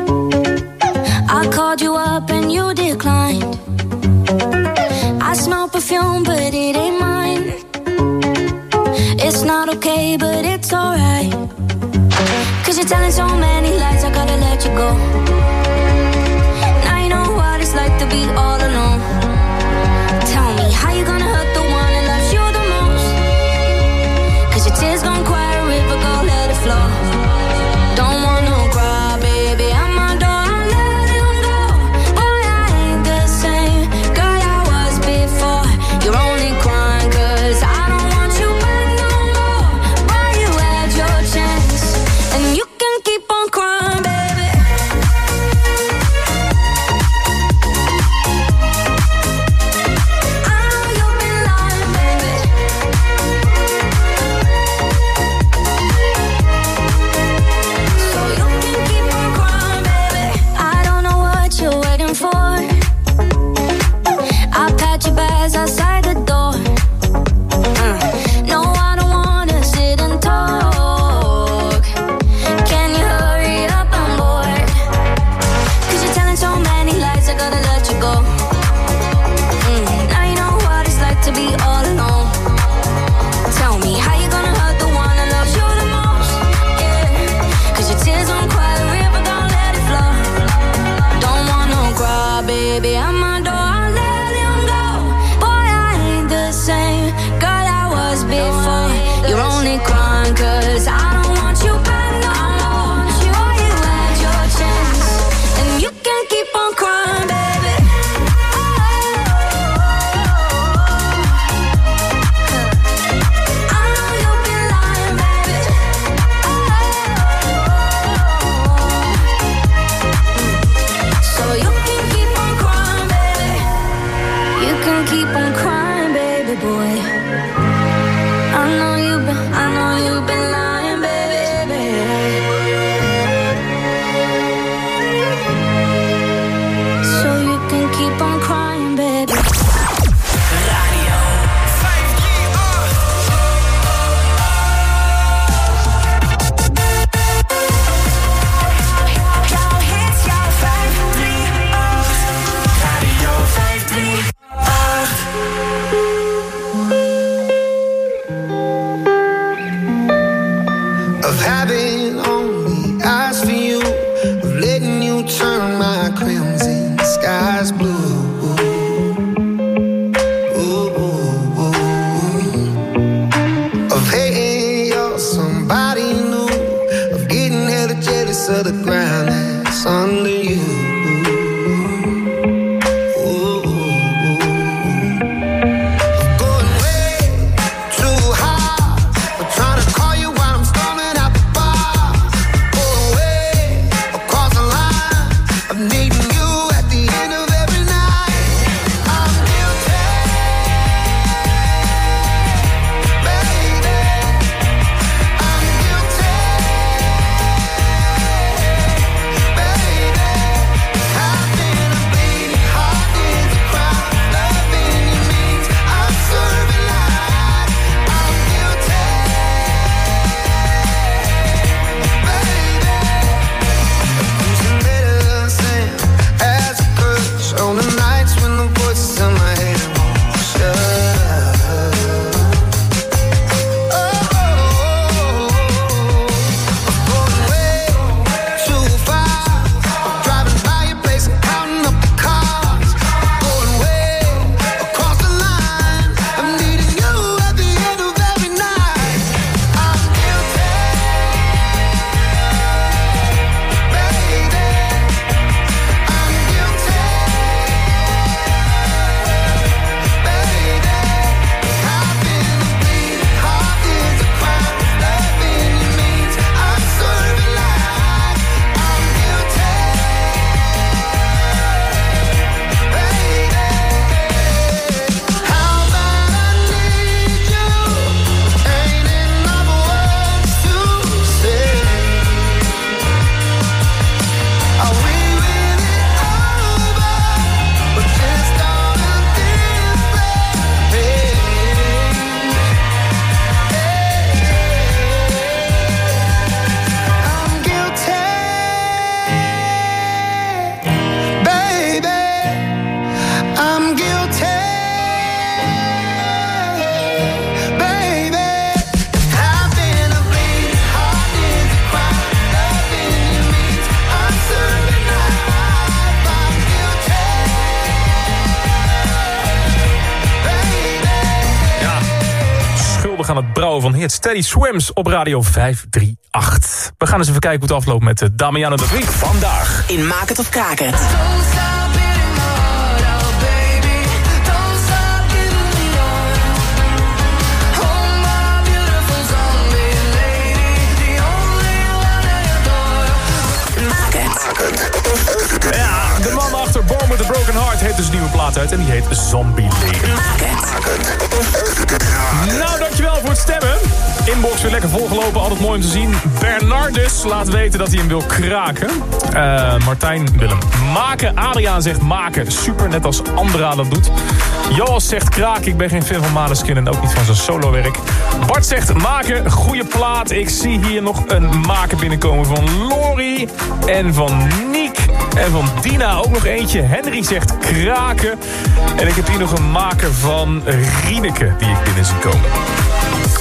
I called you up and you declined. I smell perfume but it ain't mine. It's not okay but it's alright. Cause you're telling so many lies, I gotta let you go. Now you know what it's like to be all alone. Tell me baby. I'm a door, I let him go. Boy, I ain't the same girl I was before. You're only crying 'cause I don't want you back no more. Sure, you had your chance, and you can keep on crying, baby. I know you've been lying, baby. So you can keep on crying, baby. You can keep on crying, baby boy. I know you've been, I know you've been lying, baby. So you can keep on crying, baby.
Radio vijf drie acht. Jouw hits, jouw vijf drie acht. Radio vijf drie acht.
Of having only eyes for you, of letting you turn my crimson skies blue. Ooh, ooh, ooh. Of hating you're somebody new, of getting hella jealous of the ground that's under you. Ooh, ooh, ooh. Going way too high, but trying to call you while I'm storming out the bar. Going way across the line of needing you at the end of every night. I'm guilty, baby. I'm guilty, baby. How can I bleed heart is a crime? Loving you means I'm serving life. I'm guilty, baby. Using medicine as a crutch on the nights when the voices in my head won't shut. Oh, I'm going way too far. I'm driving by your place and counting up the cars. Going way across the line. I'm needing you at the end of every night. I'm guilty, baby. I'm guilty, baby. How can I bleed heart is a crime? Loving you means I'm serving life. I'm guilty, baby. How bad I need you, ain't enough words to say. Are we really over, or just on a different page? I'm guilty, baby. I'm guilty, baby. How can I bleed heart is a crime? Loving you means I'm serving life. I'm guilty, baby.
Ja, schuldig aan het brouwen van hits. Teddy Swims op Radio vijf drie acht. We gaan eens even kijken hoe het afloopt met uh, Damiano de Vries.
Vandaag in Maak het of Kraak het.
Don't stop beating my heart out, baby. Don't stop giving me your. Oh, my beautiful zombie lady, the only one I adore.
Maak het.
Ja, de man achter Born with a Broken Heart heeft dus een nieuwe plaat uit en die heet Zombie Lady.
Maak het.
Nou, dankjewel voor het stemmen. Inbox weer lekker volgelopen, altijd mooi om te zien. Bernardus laat weten dat hij hem wil kraken. Uh, Martijn wil hem maken. Adriaan zegt maken. Super, net als Andra dat doet. Joas zegt kraken. Ik ben geen fan van Maneskin en ook niet van zijn solowerk. Bart zegt maken. Goeie plaat. Ik zie hier nog een maken binnenkomen van Lori. En van Niek. En van Dina ook nog eentje. Henry zegt kraken. En ik heb hier nog een maker van Rieneke die ik binnen zie komen.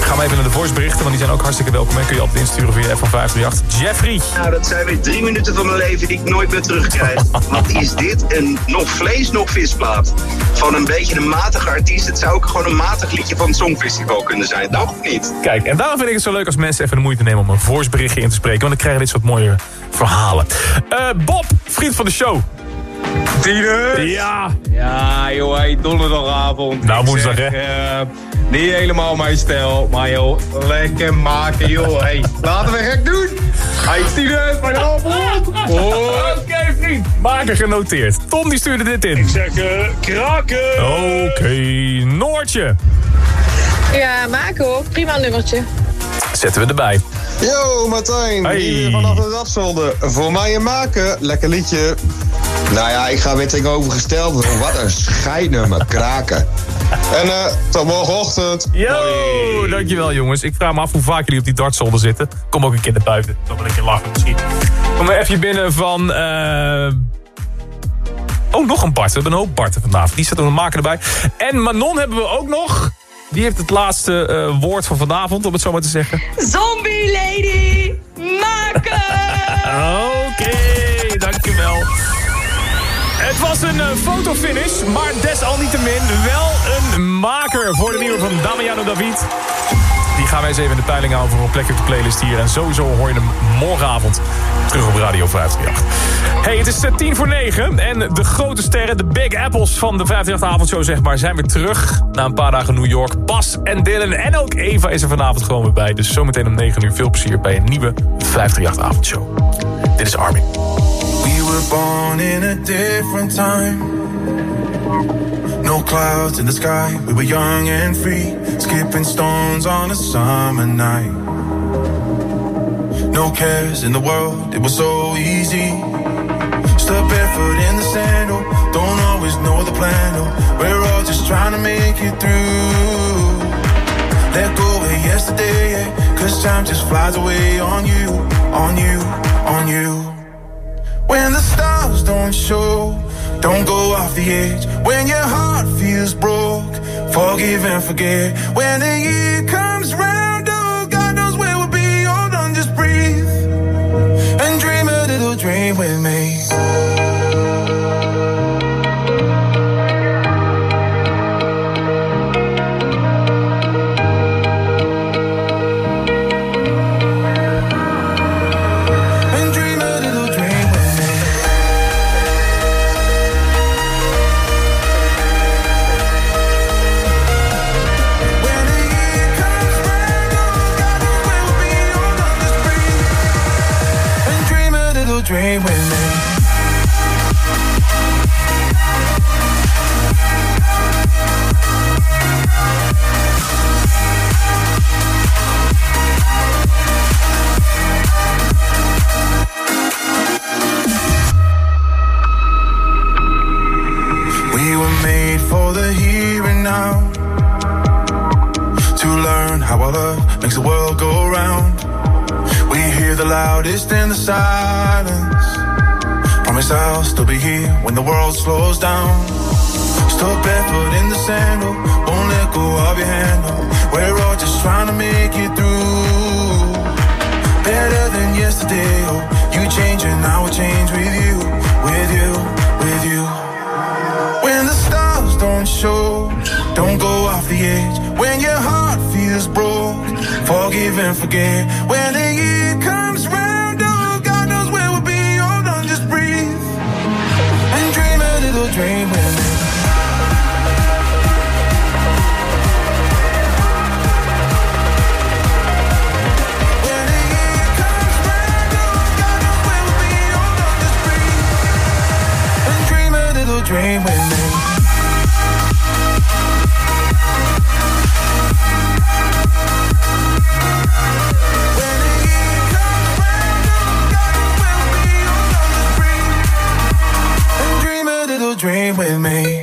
Gaan we even naar de voiceberichten, want die zijn ook hartstikke welkom. En kun je altijd insturen via F van vijf drie acht. Jeffrey.
Nou, dat zijn weer drie minuten van mijn leven die ik nooit meer terugkrijg. Wat is dit? Een nog vlees, nog visplaat. Van een beetje een matige artiest. Het zou ook gewoon een matig liedje van het Songfestival kunnen zijn. Dacht ik niet.
Kijk, en daarom vind ik het zo leuk als mensen even de moeite nemen om een voiceberichtje in te spreken. Want dan krijgen we dit soort mooie verhalen. Uh, Bob, vriend van de show.
Tine?
Ja.
Ja, joh, hey, donderdagavond.
Nou,
Ik
woensdag,
zeg,
hè?
Uh, niet helemaal mijn stijl, maar joh, lekker maken, joh. Hey, laten we gek doen. Hey, Tine, fijne avond.
Oké, okay, vriend. Maken genoteerd. Tom, die stuurde dit in.
Ik zeg, uh, kraken.
Oké, okay. Noortje.
Ja, maken hoor. Prima nummertje.
Zetten we erbij.
Yo, Martijn.
Hey.
Hier vanaf de Rapswolde. Voor mij een maken. Lekker liedje. Nou ja, ik ga weer tegenovergesteld. Wat een scheidnummer. Kraken. En uh, tot morgenochtend.
Yo,
Hoi.
dankjewel jongens. Ik vraag me af hoe vaak jullie op die dartzolder zitten. Kom ook een keer naar buiten. Dan wil ik een keer lachen misschien. Kom maar even binnen van... Uh... Oh, nog een Bart. We hebben een hoop Barten vanavond. Die staat er maken erbij. En Manon hebben we ook nog. Die heeft het laatste uh, woord van vanavond, om het zo maar te zeggen.
Zombie Lady, maken!
Oké, okay, dankjewel. Het was een uh, fotofinish, maar desalniettemin wel een maker voor de nieuwe van Damiano David. Die gaan wij eens even in de peiling houden voor een plekje op de playlist hier. En sowieso hoor je hem morgenavond terug op Radio vijf drie acht. Hey, het is uh, tien voor negen en de grote sterren, de Big Apples van de vijf drie acht avondshow zeg maar, zijn weer terug. Na een paar dagen New York. Bas en Dylan en ook Eva is er vanavond gewoon weer bij. Dus zometeen om negen uur veel plezier bij een nieuwe vijf drie acht avondshow. Dit is Armin.
We were born in a different time. No clouds in the sky. We were young and free. Skipping stones on a summer night. No cares in the world. It was so easy. Step barefoot in the sandal. Don't always know the plan. Oh, we're all just trying to make it through. Let go of yesterday, yeah. Cause time just flies away on you, on you, on you. When the stars don't show, don't go off the edge. When your heart feels broke, forgive and forget. When the year comes round, oh, God knows where we'll be. Hold on, just breathe and dream a little dream with me. Dream with me. We were made for the here and now. To learn how our love makes the world go round. We hear the loudest in the silence. Promise I'll still be here when the world slows down. Still barefoot in the sandal, won't let go of your handle. We're all just trying to make it through. Better than yesterday, oh, you change and I will change with you, with you, with you. When the stars don't show, don't go off the edge. When your heart feels broke, forgive and forget. When the year comes round, oh, God knows where we'll be. Hold on, just breathe and dream a little dream with me. When the year comes round, oh, God knows where we'll be. Hold on, just breathe and dream a little dream with me. Dream with me.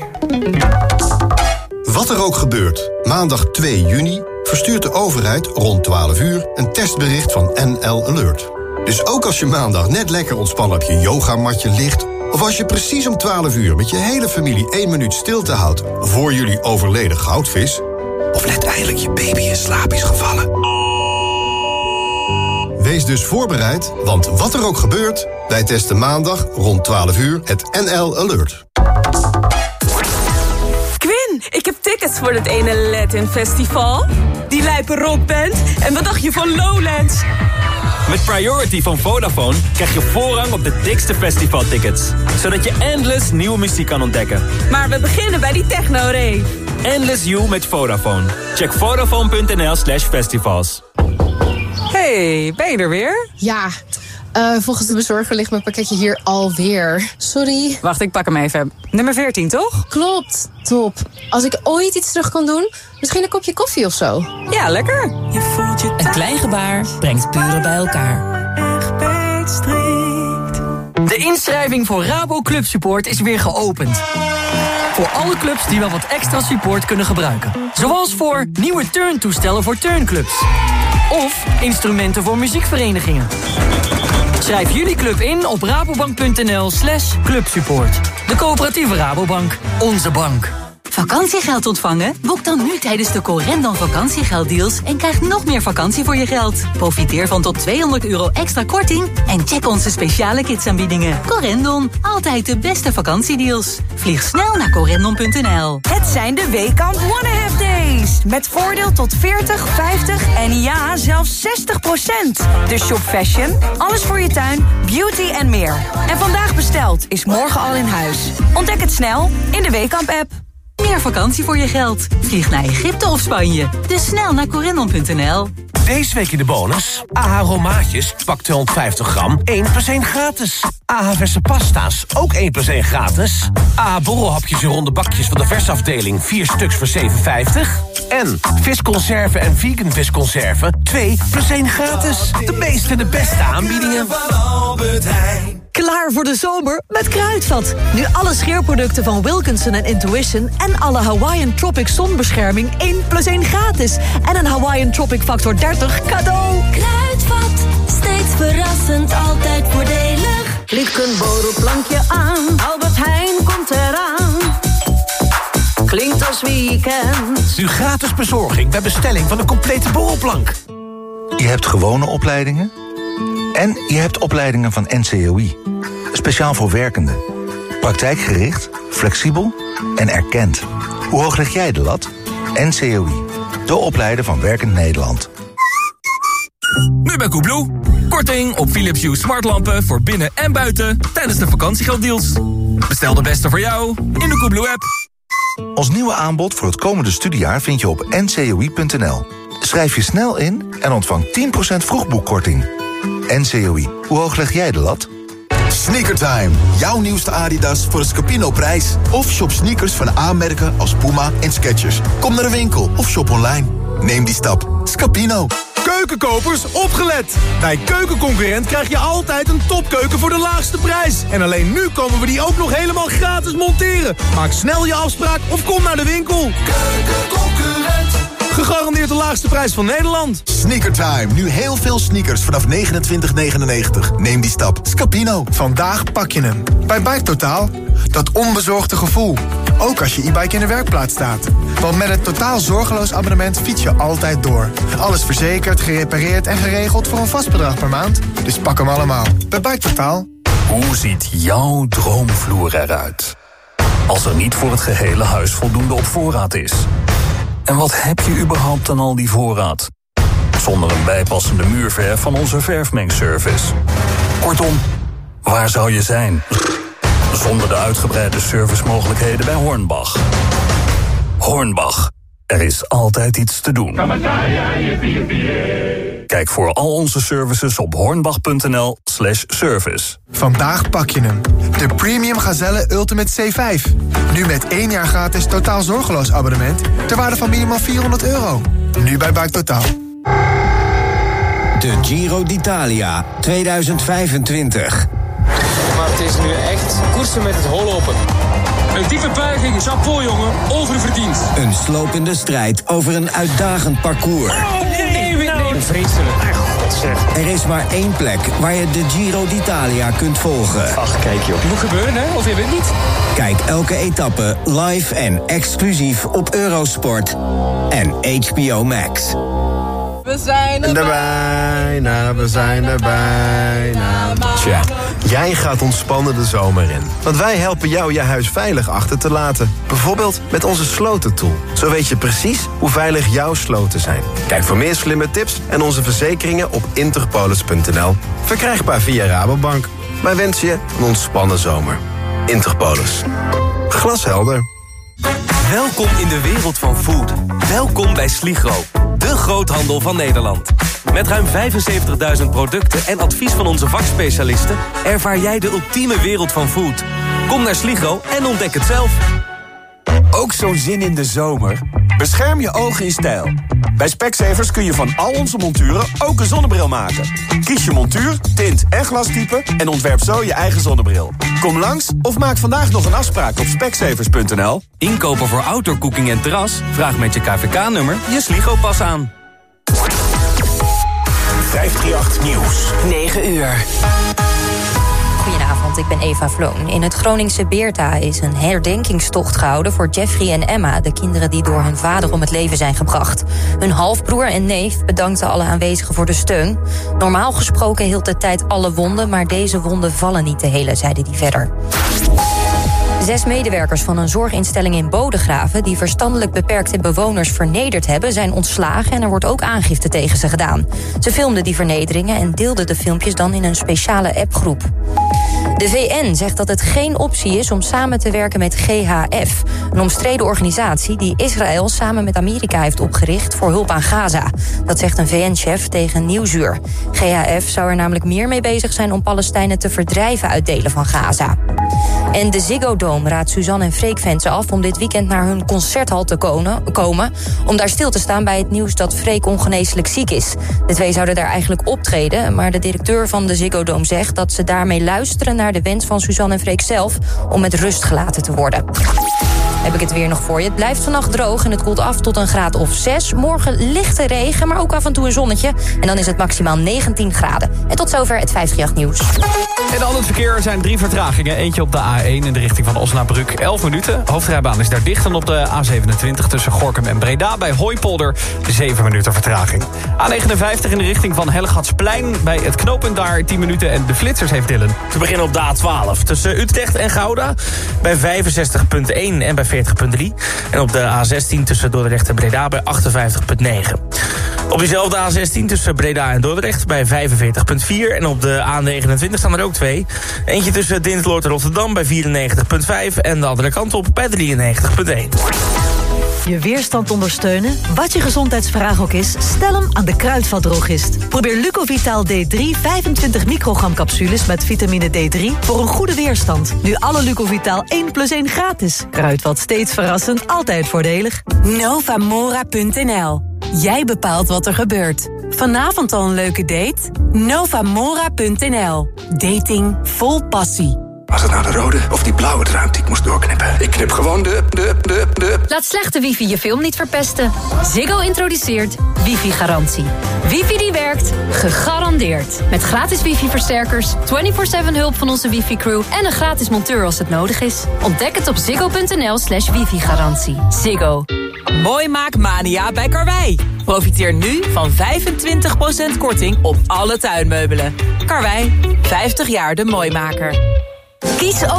Wat er ook gebeurt, maandag twee juni verstuurt de overheid rond twaalf uur een testbericht van N L Alert. Dus ook als je maandag net lekker ontspannen op je yogamatje ligt, of als je precies om twaalf uur met je hele familie één minuut stilte houdt voor jullie overleden goudvis, of
Of net eindelijk je baby in slaap is gevallen.
Wees dus voorbereid, want wat er ook gebeurt... wij testen maandag rond twaalf uur het N L Alert.
Quinn, ik heb tickets voor het ene Latin Festival. Die lijpe rockband. En wat dacht je van Lowlands?
Met Priority van Vodafone krijg je voorrang op de dikste festivaltickets. Zodat je endless nieuwe muziek kan ontdekken.
Maar we beginnen bij die techno-rave.
Endless You met Vodafone. Check vodafone.nl slash festivals.
Hey, ben je er weer?
Ja, uh, volgens de bezorger ligt mijn pakketje hier alweer. Sorry.
Wacht, ik pak hem even. Nummer veertien, toch?
Klopt, top. Als ik ooit iets terug kan doen, misschien een kopje koffie of zo.
Ja, lekker.
Een klein gebaar brengt buren bij elkaar. De inschrijving voor Rabo Club Support is weer geopend. Voor alle clubs die wel wat extra support kunnen gebruiken. Zoals voor nieuwe turntoestellen voor turnclubs. Of instrumenten voor muziekverenigingen. Schrijf jullie club in op rabobank.nl slash clubsupport. De coöperatieve Rabobank. Onze bank.
Vakantiegeld ontvangen? Boek dan nu tijdens de Corendon vakantiegelddeals en krijg nog meer vakantie voor je geld. Profiteer van tot tweehonderd euro extra korting en check onze speciale kidsaanbiedingen. Corendon, altijd de beste vakantiedeals. Vlieg snel naar corendon punt n l.
Het zijn de Weekamp One Half Days. Met voordeel tot veertig, vijftig en ja, zelfs zestig procent. Dus shop fashion, alles voor je tuin, beauty en meer. En vandaag besteld is morgen al in huis. Ontdek het snel in de Weekamp-app.
Meer vakantie voor je geld. Vlieg naar Egypte of Spanje. Dus snel naar corendon punt n l.
Deze week in de bonus. A H romaatjes, pak tweehonderdvijftig gram, één plus één gratis. A H verse pasta's, ook één plus één gratis. A H borrelhapjes in ronde bakjes van de versafdeling, vier stuks voor zeven vijftig. En visconserven en vegan visconserven, twee plus één gratis. De meeste en de beste aanbiedingen.
Klaar voor de zomer met Kruidvat. Nu alle scheerproducten van Wilkinson en Intuition en alle Hawaiian Tropic zonbescherming één plus één gratis. En een Hawaiian Tropic Factor dertig cadeau.
Kruidvat, steeds verrassend, altijd voordelig.
Klik een borrelplankje aan, Albert Heijn komt eraan. Klinkt als weekend.
Nu gratis bezorging bij bestelling van een complete borrelplank.
Je hebt gewone opleidingen en je hebt opleidingen van N C O I. Speciaal voor werkenden. Praktijkgericht, flexibel en erkend. Hoe hoog leg jij de lat? N C O I. De opleider van Werkend Nederland.
Nu bij Koebloe. Korting op Philips Hue smartlampen voor binnen en buiten tijdens de vakantiegelddeals. Bestel de beste voor jou in de Koebloe-app.
Ons nieuwe aanbod voor het komende studiejaar vind je op n c o i punt n l. Schrijf je snel in en ontvang tien procent vroegboekkorting. N C O I. Hoe hoog leg jij de lat?
Sneakertime. Jouw nieuwste Adidas voor een Scapino-prijs. Of shop sneakers van A-merken als Puma en Skechers. Kom naar de winkel of shop online. Neem die stap. Scapino.
Keukenkopers, opgelet! Bij Keukenconcurrent krijg je altijd een topkeuken voor de laagste prijs. En alleen nu komen we die ook nog helemaal gratis monteren. Maak snel je afspraak of kom naar de winkel. Keukenconcurrent. Gegarandeerd de laagste prijs van Nederland.
Sneakertime. Nu heel veel sneakers vanaf negenentwintig negenennegentig. Neem die stap. Scapino.
Vandaag pak je hem. Bij Bike Totaal. Dat onbezorgde gevoel. Ook als je e-bike in de werkplaats staat. Want met het totaal zorgeloos abonnement fiets je altijd door. Alles verzekerd, gerepareerd en geregeld voor een vast bedrag per maand. Dus pak hem allemaal. Bij Bike Totaal.
Hoe ziet jouw droomvloer eruit? Als er niet voor het gehele huis voldoende op voorraad is. En wat heb je überhaupt aan al die voorraad? Zonder een bijpassende muurverf van onze verfmengservice. Kortom, waar zou je zijn? Zonder de uitgebreide servicemogelijkheden bij Hornbach. Hornbach, er is altijd iets te doen. Kijk voor al onze services op hornbach.nl slash service.
Vandaag pak je hem. De Premium Gazelle Ultimate C vijf. Nu met één jaar gratis totaal zorgeloos abonnement ter waarde van minimaal vierhonderd euro. Nu bij Bike Totaal.
De Giro d'Italia tweeduizend vijfentwintig.
Maar het is nu echt koersen met het hollopen. Een diepe buiging, chapeau jongen, oververdiend.
Een slopende strijd over een uitdagend parcours.
Oh, nee, nee, nee. Vreselijk.
zeg.
Er is maar één plek waar je de Giro d'Italia kunt volgen.
Ach, kijk joh. Moet gebeuren, hè? Of je weet niet.
Kijk elke etappe live en exclusief op Eurosport en H B O Max.
We zijn er bijna, we zijn er bijna.
Tja, jij gaat ontspannen de zomer in. Want wij helpen jou je huis veilig achter te laten. Bijvoorbeeld met onze slotentool. Zo weet je precies hoe veilig jouw sloten zijn. Kijk voor meer slimme tips en onze verzekeringen op interpolis punt n l. Verkrijgbaar via Rabobank. Wij wensen je een ontspannen zomer. Interpolis. Glashelder.
Welkom in de wereld van food. Welkom bij Sligro, de groothandel van Nederland. Met ruim vijfenzeventigduizend producten en advies van onze vakspecialisten ervaar jij de ultieme wereld van food. Kom naar Sligro en ontdek het zelf.
Ook zo'n zin in de zomer? Bescherm je ogen in stijl. Bij Specsavers kun je van al onze monturen ook een zonnebril maken. Kies je montuur, tint en glastype en ontwerp zo je eigen zonnebril. Kom langs of maak vandaag nog een afspraak op specsavers punt n l.
Inkopen voor outdoorcooking en terras? Vraag met je K V K-nummer je Sligro-pas aan.
vijfdrieënachtig Nieuws. negen uur. Goedenavond, ik ben Eva Vloon. In het Groningse Beerta is een herdenkingstocht gehouden voor Jeffrey en Emma, de kinderen die door hun vader om het leven zijn gebracht. Hun halfbroer en neef bedankten alle aanwezigen voor de steun. Normaal gesproken hield de tijd alle wonden, maar deze wonden vallen niet te helen, zeiden die verder. Zes medewerkers van een zorginstelling in Bodegraven die verstandelijk beperkte bewoners vernederd hebben, zijn ontslagen en er wordt ook aangifte tegen ze gedaan. Ze filmden die vernederingen en deelden de filmpjes dan in een speciale appgroep. De V N zegt dat het geen optie is om samen te werken met G H F, een omstreden organisatie die Israël samen met Amerika heeft opgericht voor hulp aan Gaza. Dat zegt een V N-chef tegen Nieuwsuur. G H F zou er namelijk meer mee bezig zijn om Palestijnen te verdrijven uit delen van Gaza. En de Ziggo Dome raadt Suzanne en Freek fansen af om dit weekend naar hun concerthal te komen, om daar stil te staan bij het nieuws dat Freek ongeneeslijk ziek is. De twee zouden daar eigenlijk optreden, maar de directeur van de Ziggo Dome zegt dat ze daarmee luisteren naar de wens van Suzanne en Freek zelf om met rust gelaten te worden. Heb ik het weer nog voor je. Het blijft vannacht droog en het koelt af tot een graad of zes. Morgen lichte regen, maar ook af en toe een zonnetje. En dan is het maximaal negentien graden. En tot zover het vijfdrieënachtig Nieuws.
En al het verkeer zijn drie vertragingen. Eentje op de A één in de richting van Osnabrück, elf minuten. Hoofdrijbaan is daar dicht. En op de A zevenentwintig tussen Gorinchem en Breda bij Hooipolder zeven minuten vertraging. A negenenvijftig in de richting van Hellegatsplein bij het knooppunt daar tien minuten. En de flitsers heeft Dylan.
We beginnen op de A twaalf tussen Utrecht en Gouda bij vijfenzestig komma één en bij veertig komma drie. En op de A zestien tussen Dordrecht en Breda bij achtenvijftig komma negen. Op diezelfde A zestien tussen Breda en Dordrecht bij vijfenveertig komma vier. En op de A negenentwintig staan er ook twee. Eentje tussen Dinteloord en Rotterdam bij vierennegentig komma vijf. En de andere kant op bij drieënnegentig komma één.
Je weerstand ondersteunen? Wat je gezondheidsvraag ook is, stel hem aan de Kruidvatdrogist. Probeer Lucovital D drie vijfentwintig microgram capsules met vitamine D drie voor een goede weerstand. Nu alle Lucovital één plus één gratis. Kruidvat, steeds verrassend, altijd voordelig.
Novamora punt n l. Jij bepaalt wat er gebeurt. Vanavond al een leuke date? Novamora punt n l. Dating vol passie.
Was het nou de rode of die blauwe draad die ik moest doorknippen? Ik knip gewoon de, de, de, de...
Laat slechte wifi je film niet verpesten. Ziggo introduceert wifi-garantie. Wifi die werkt, gegarandeerd. Met gratis wifi-versterkers, vierentwintig zeven hulp van onze wifi-crew... en een gratis monteur als het nodig is. Ontdek het op ziggo punt n l slash wifi-garantie. Ziggo.
Mooi maak mania bij Karwei. Profiteer nu van vijfentwintig procent korting op alle tuinmeubelen. Karwei, vijftig jaar de mooimaker.
Kies ook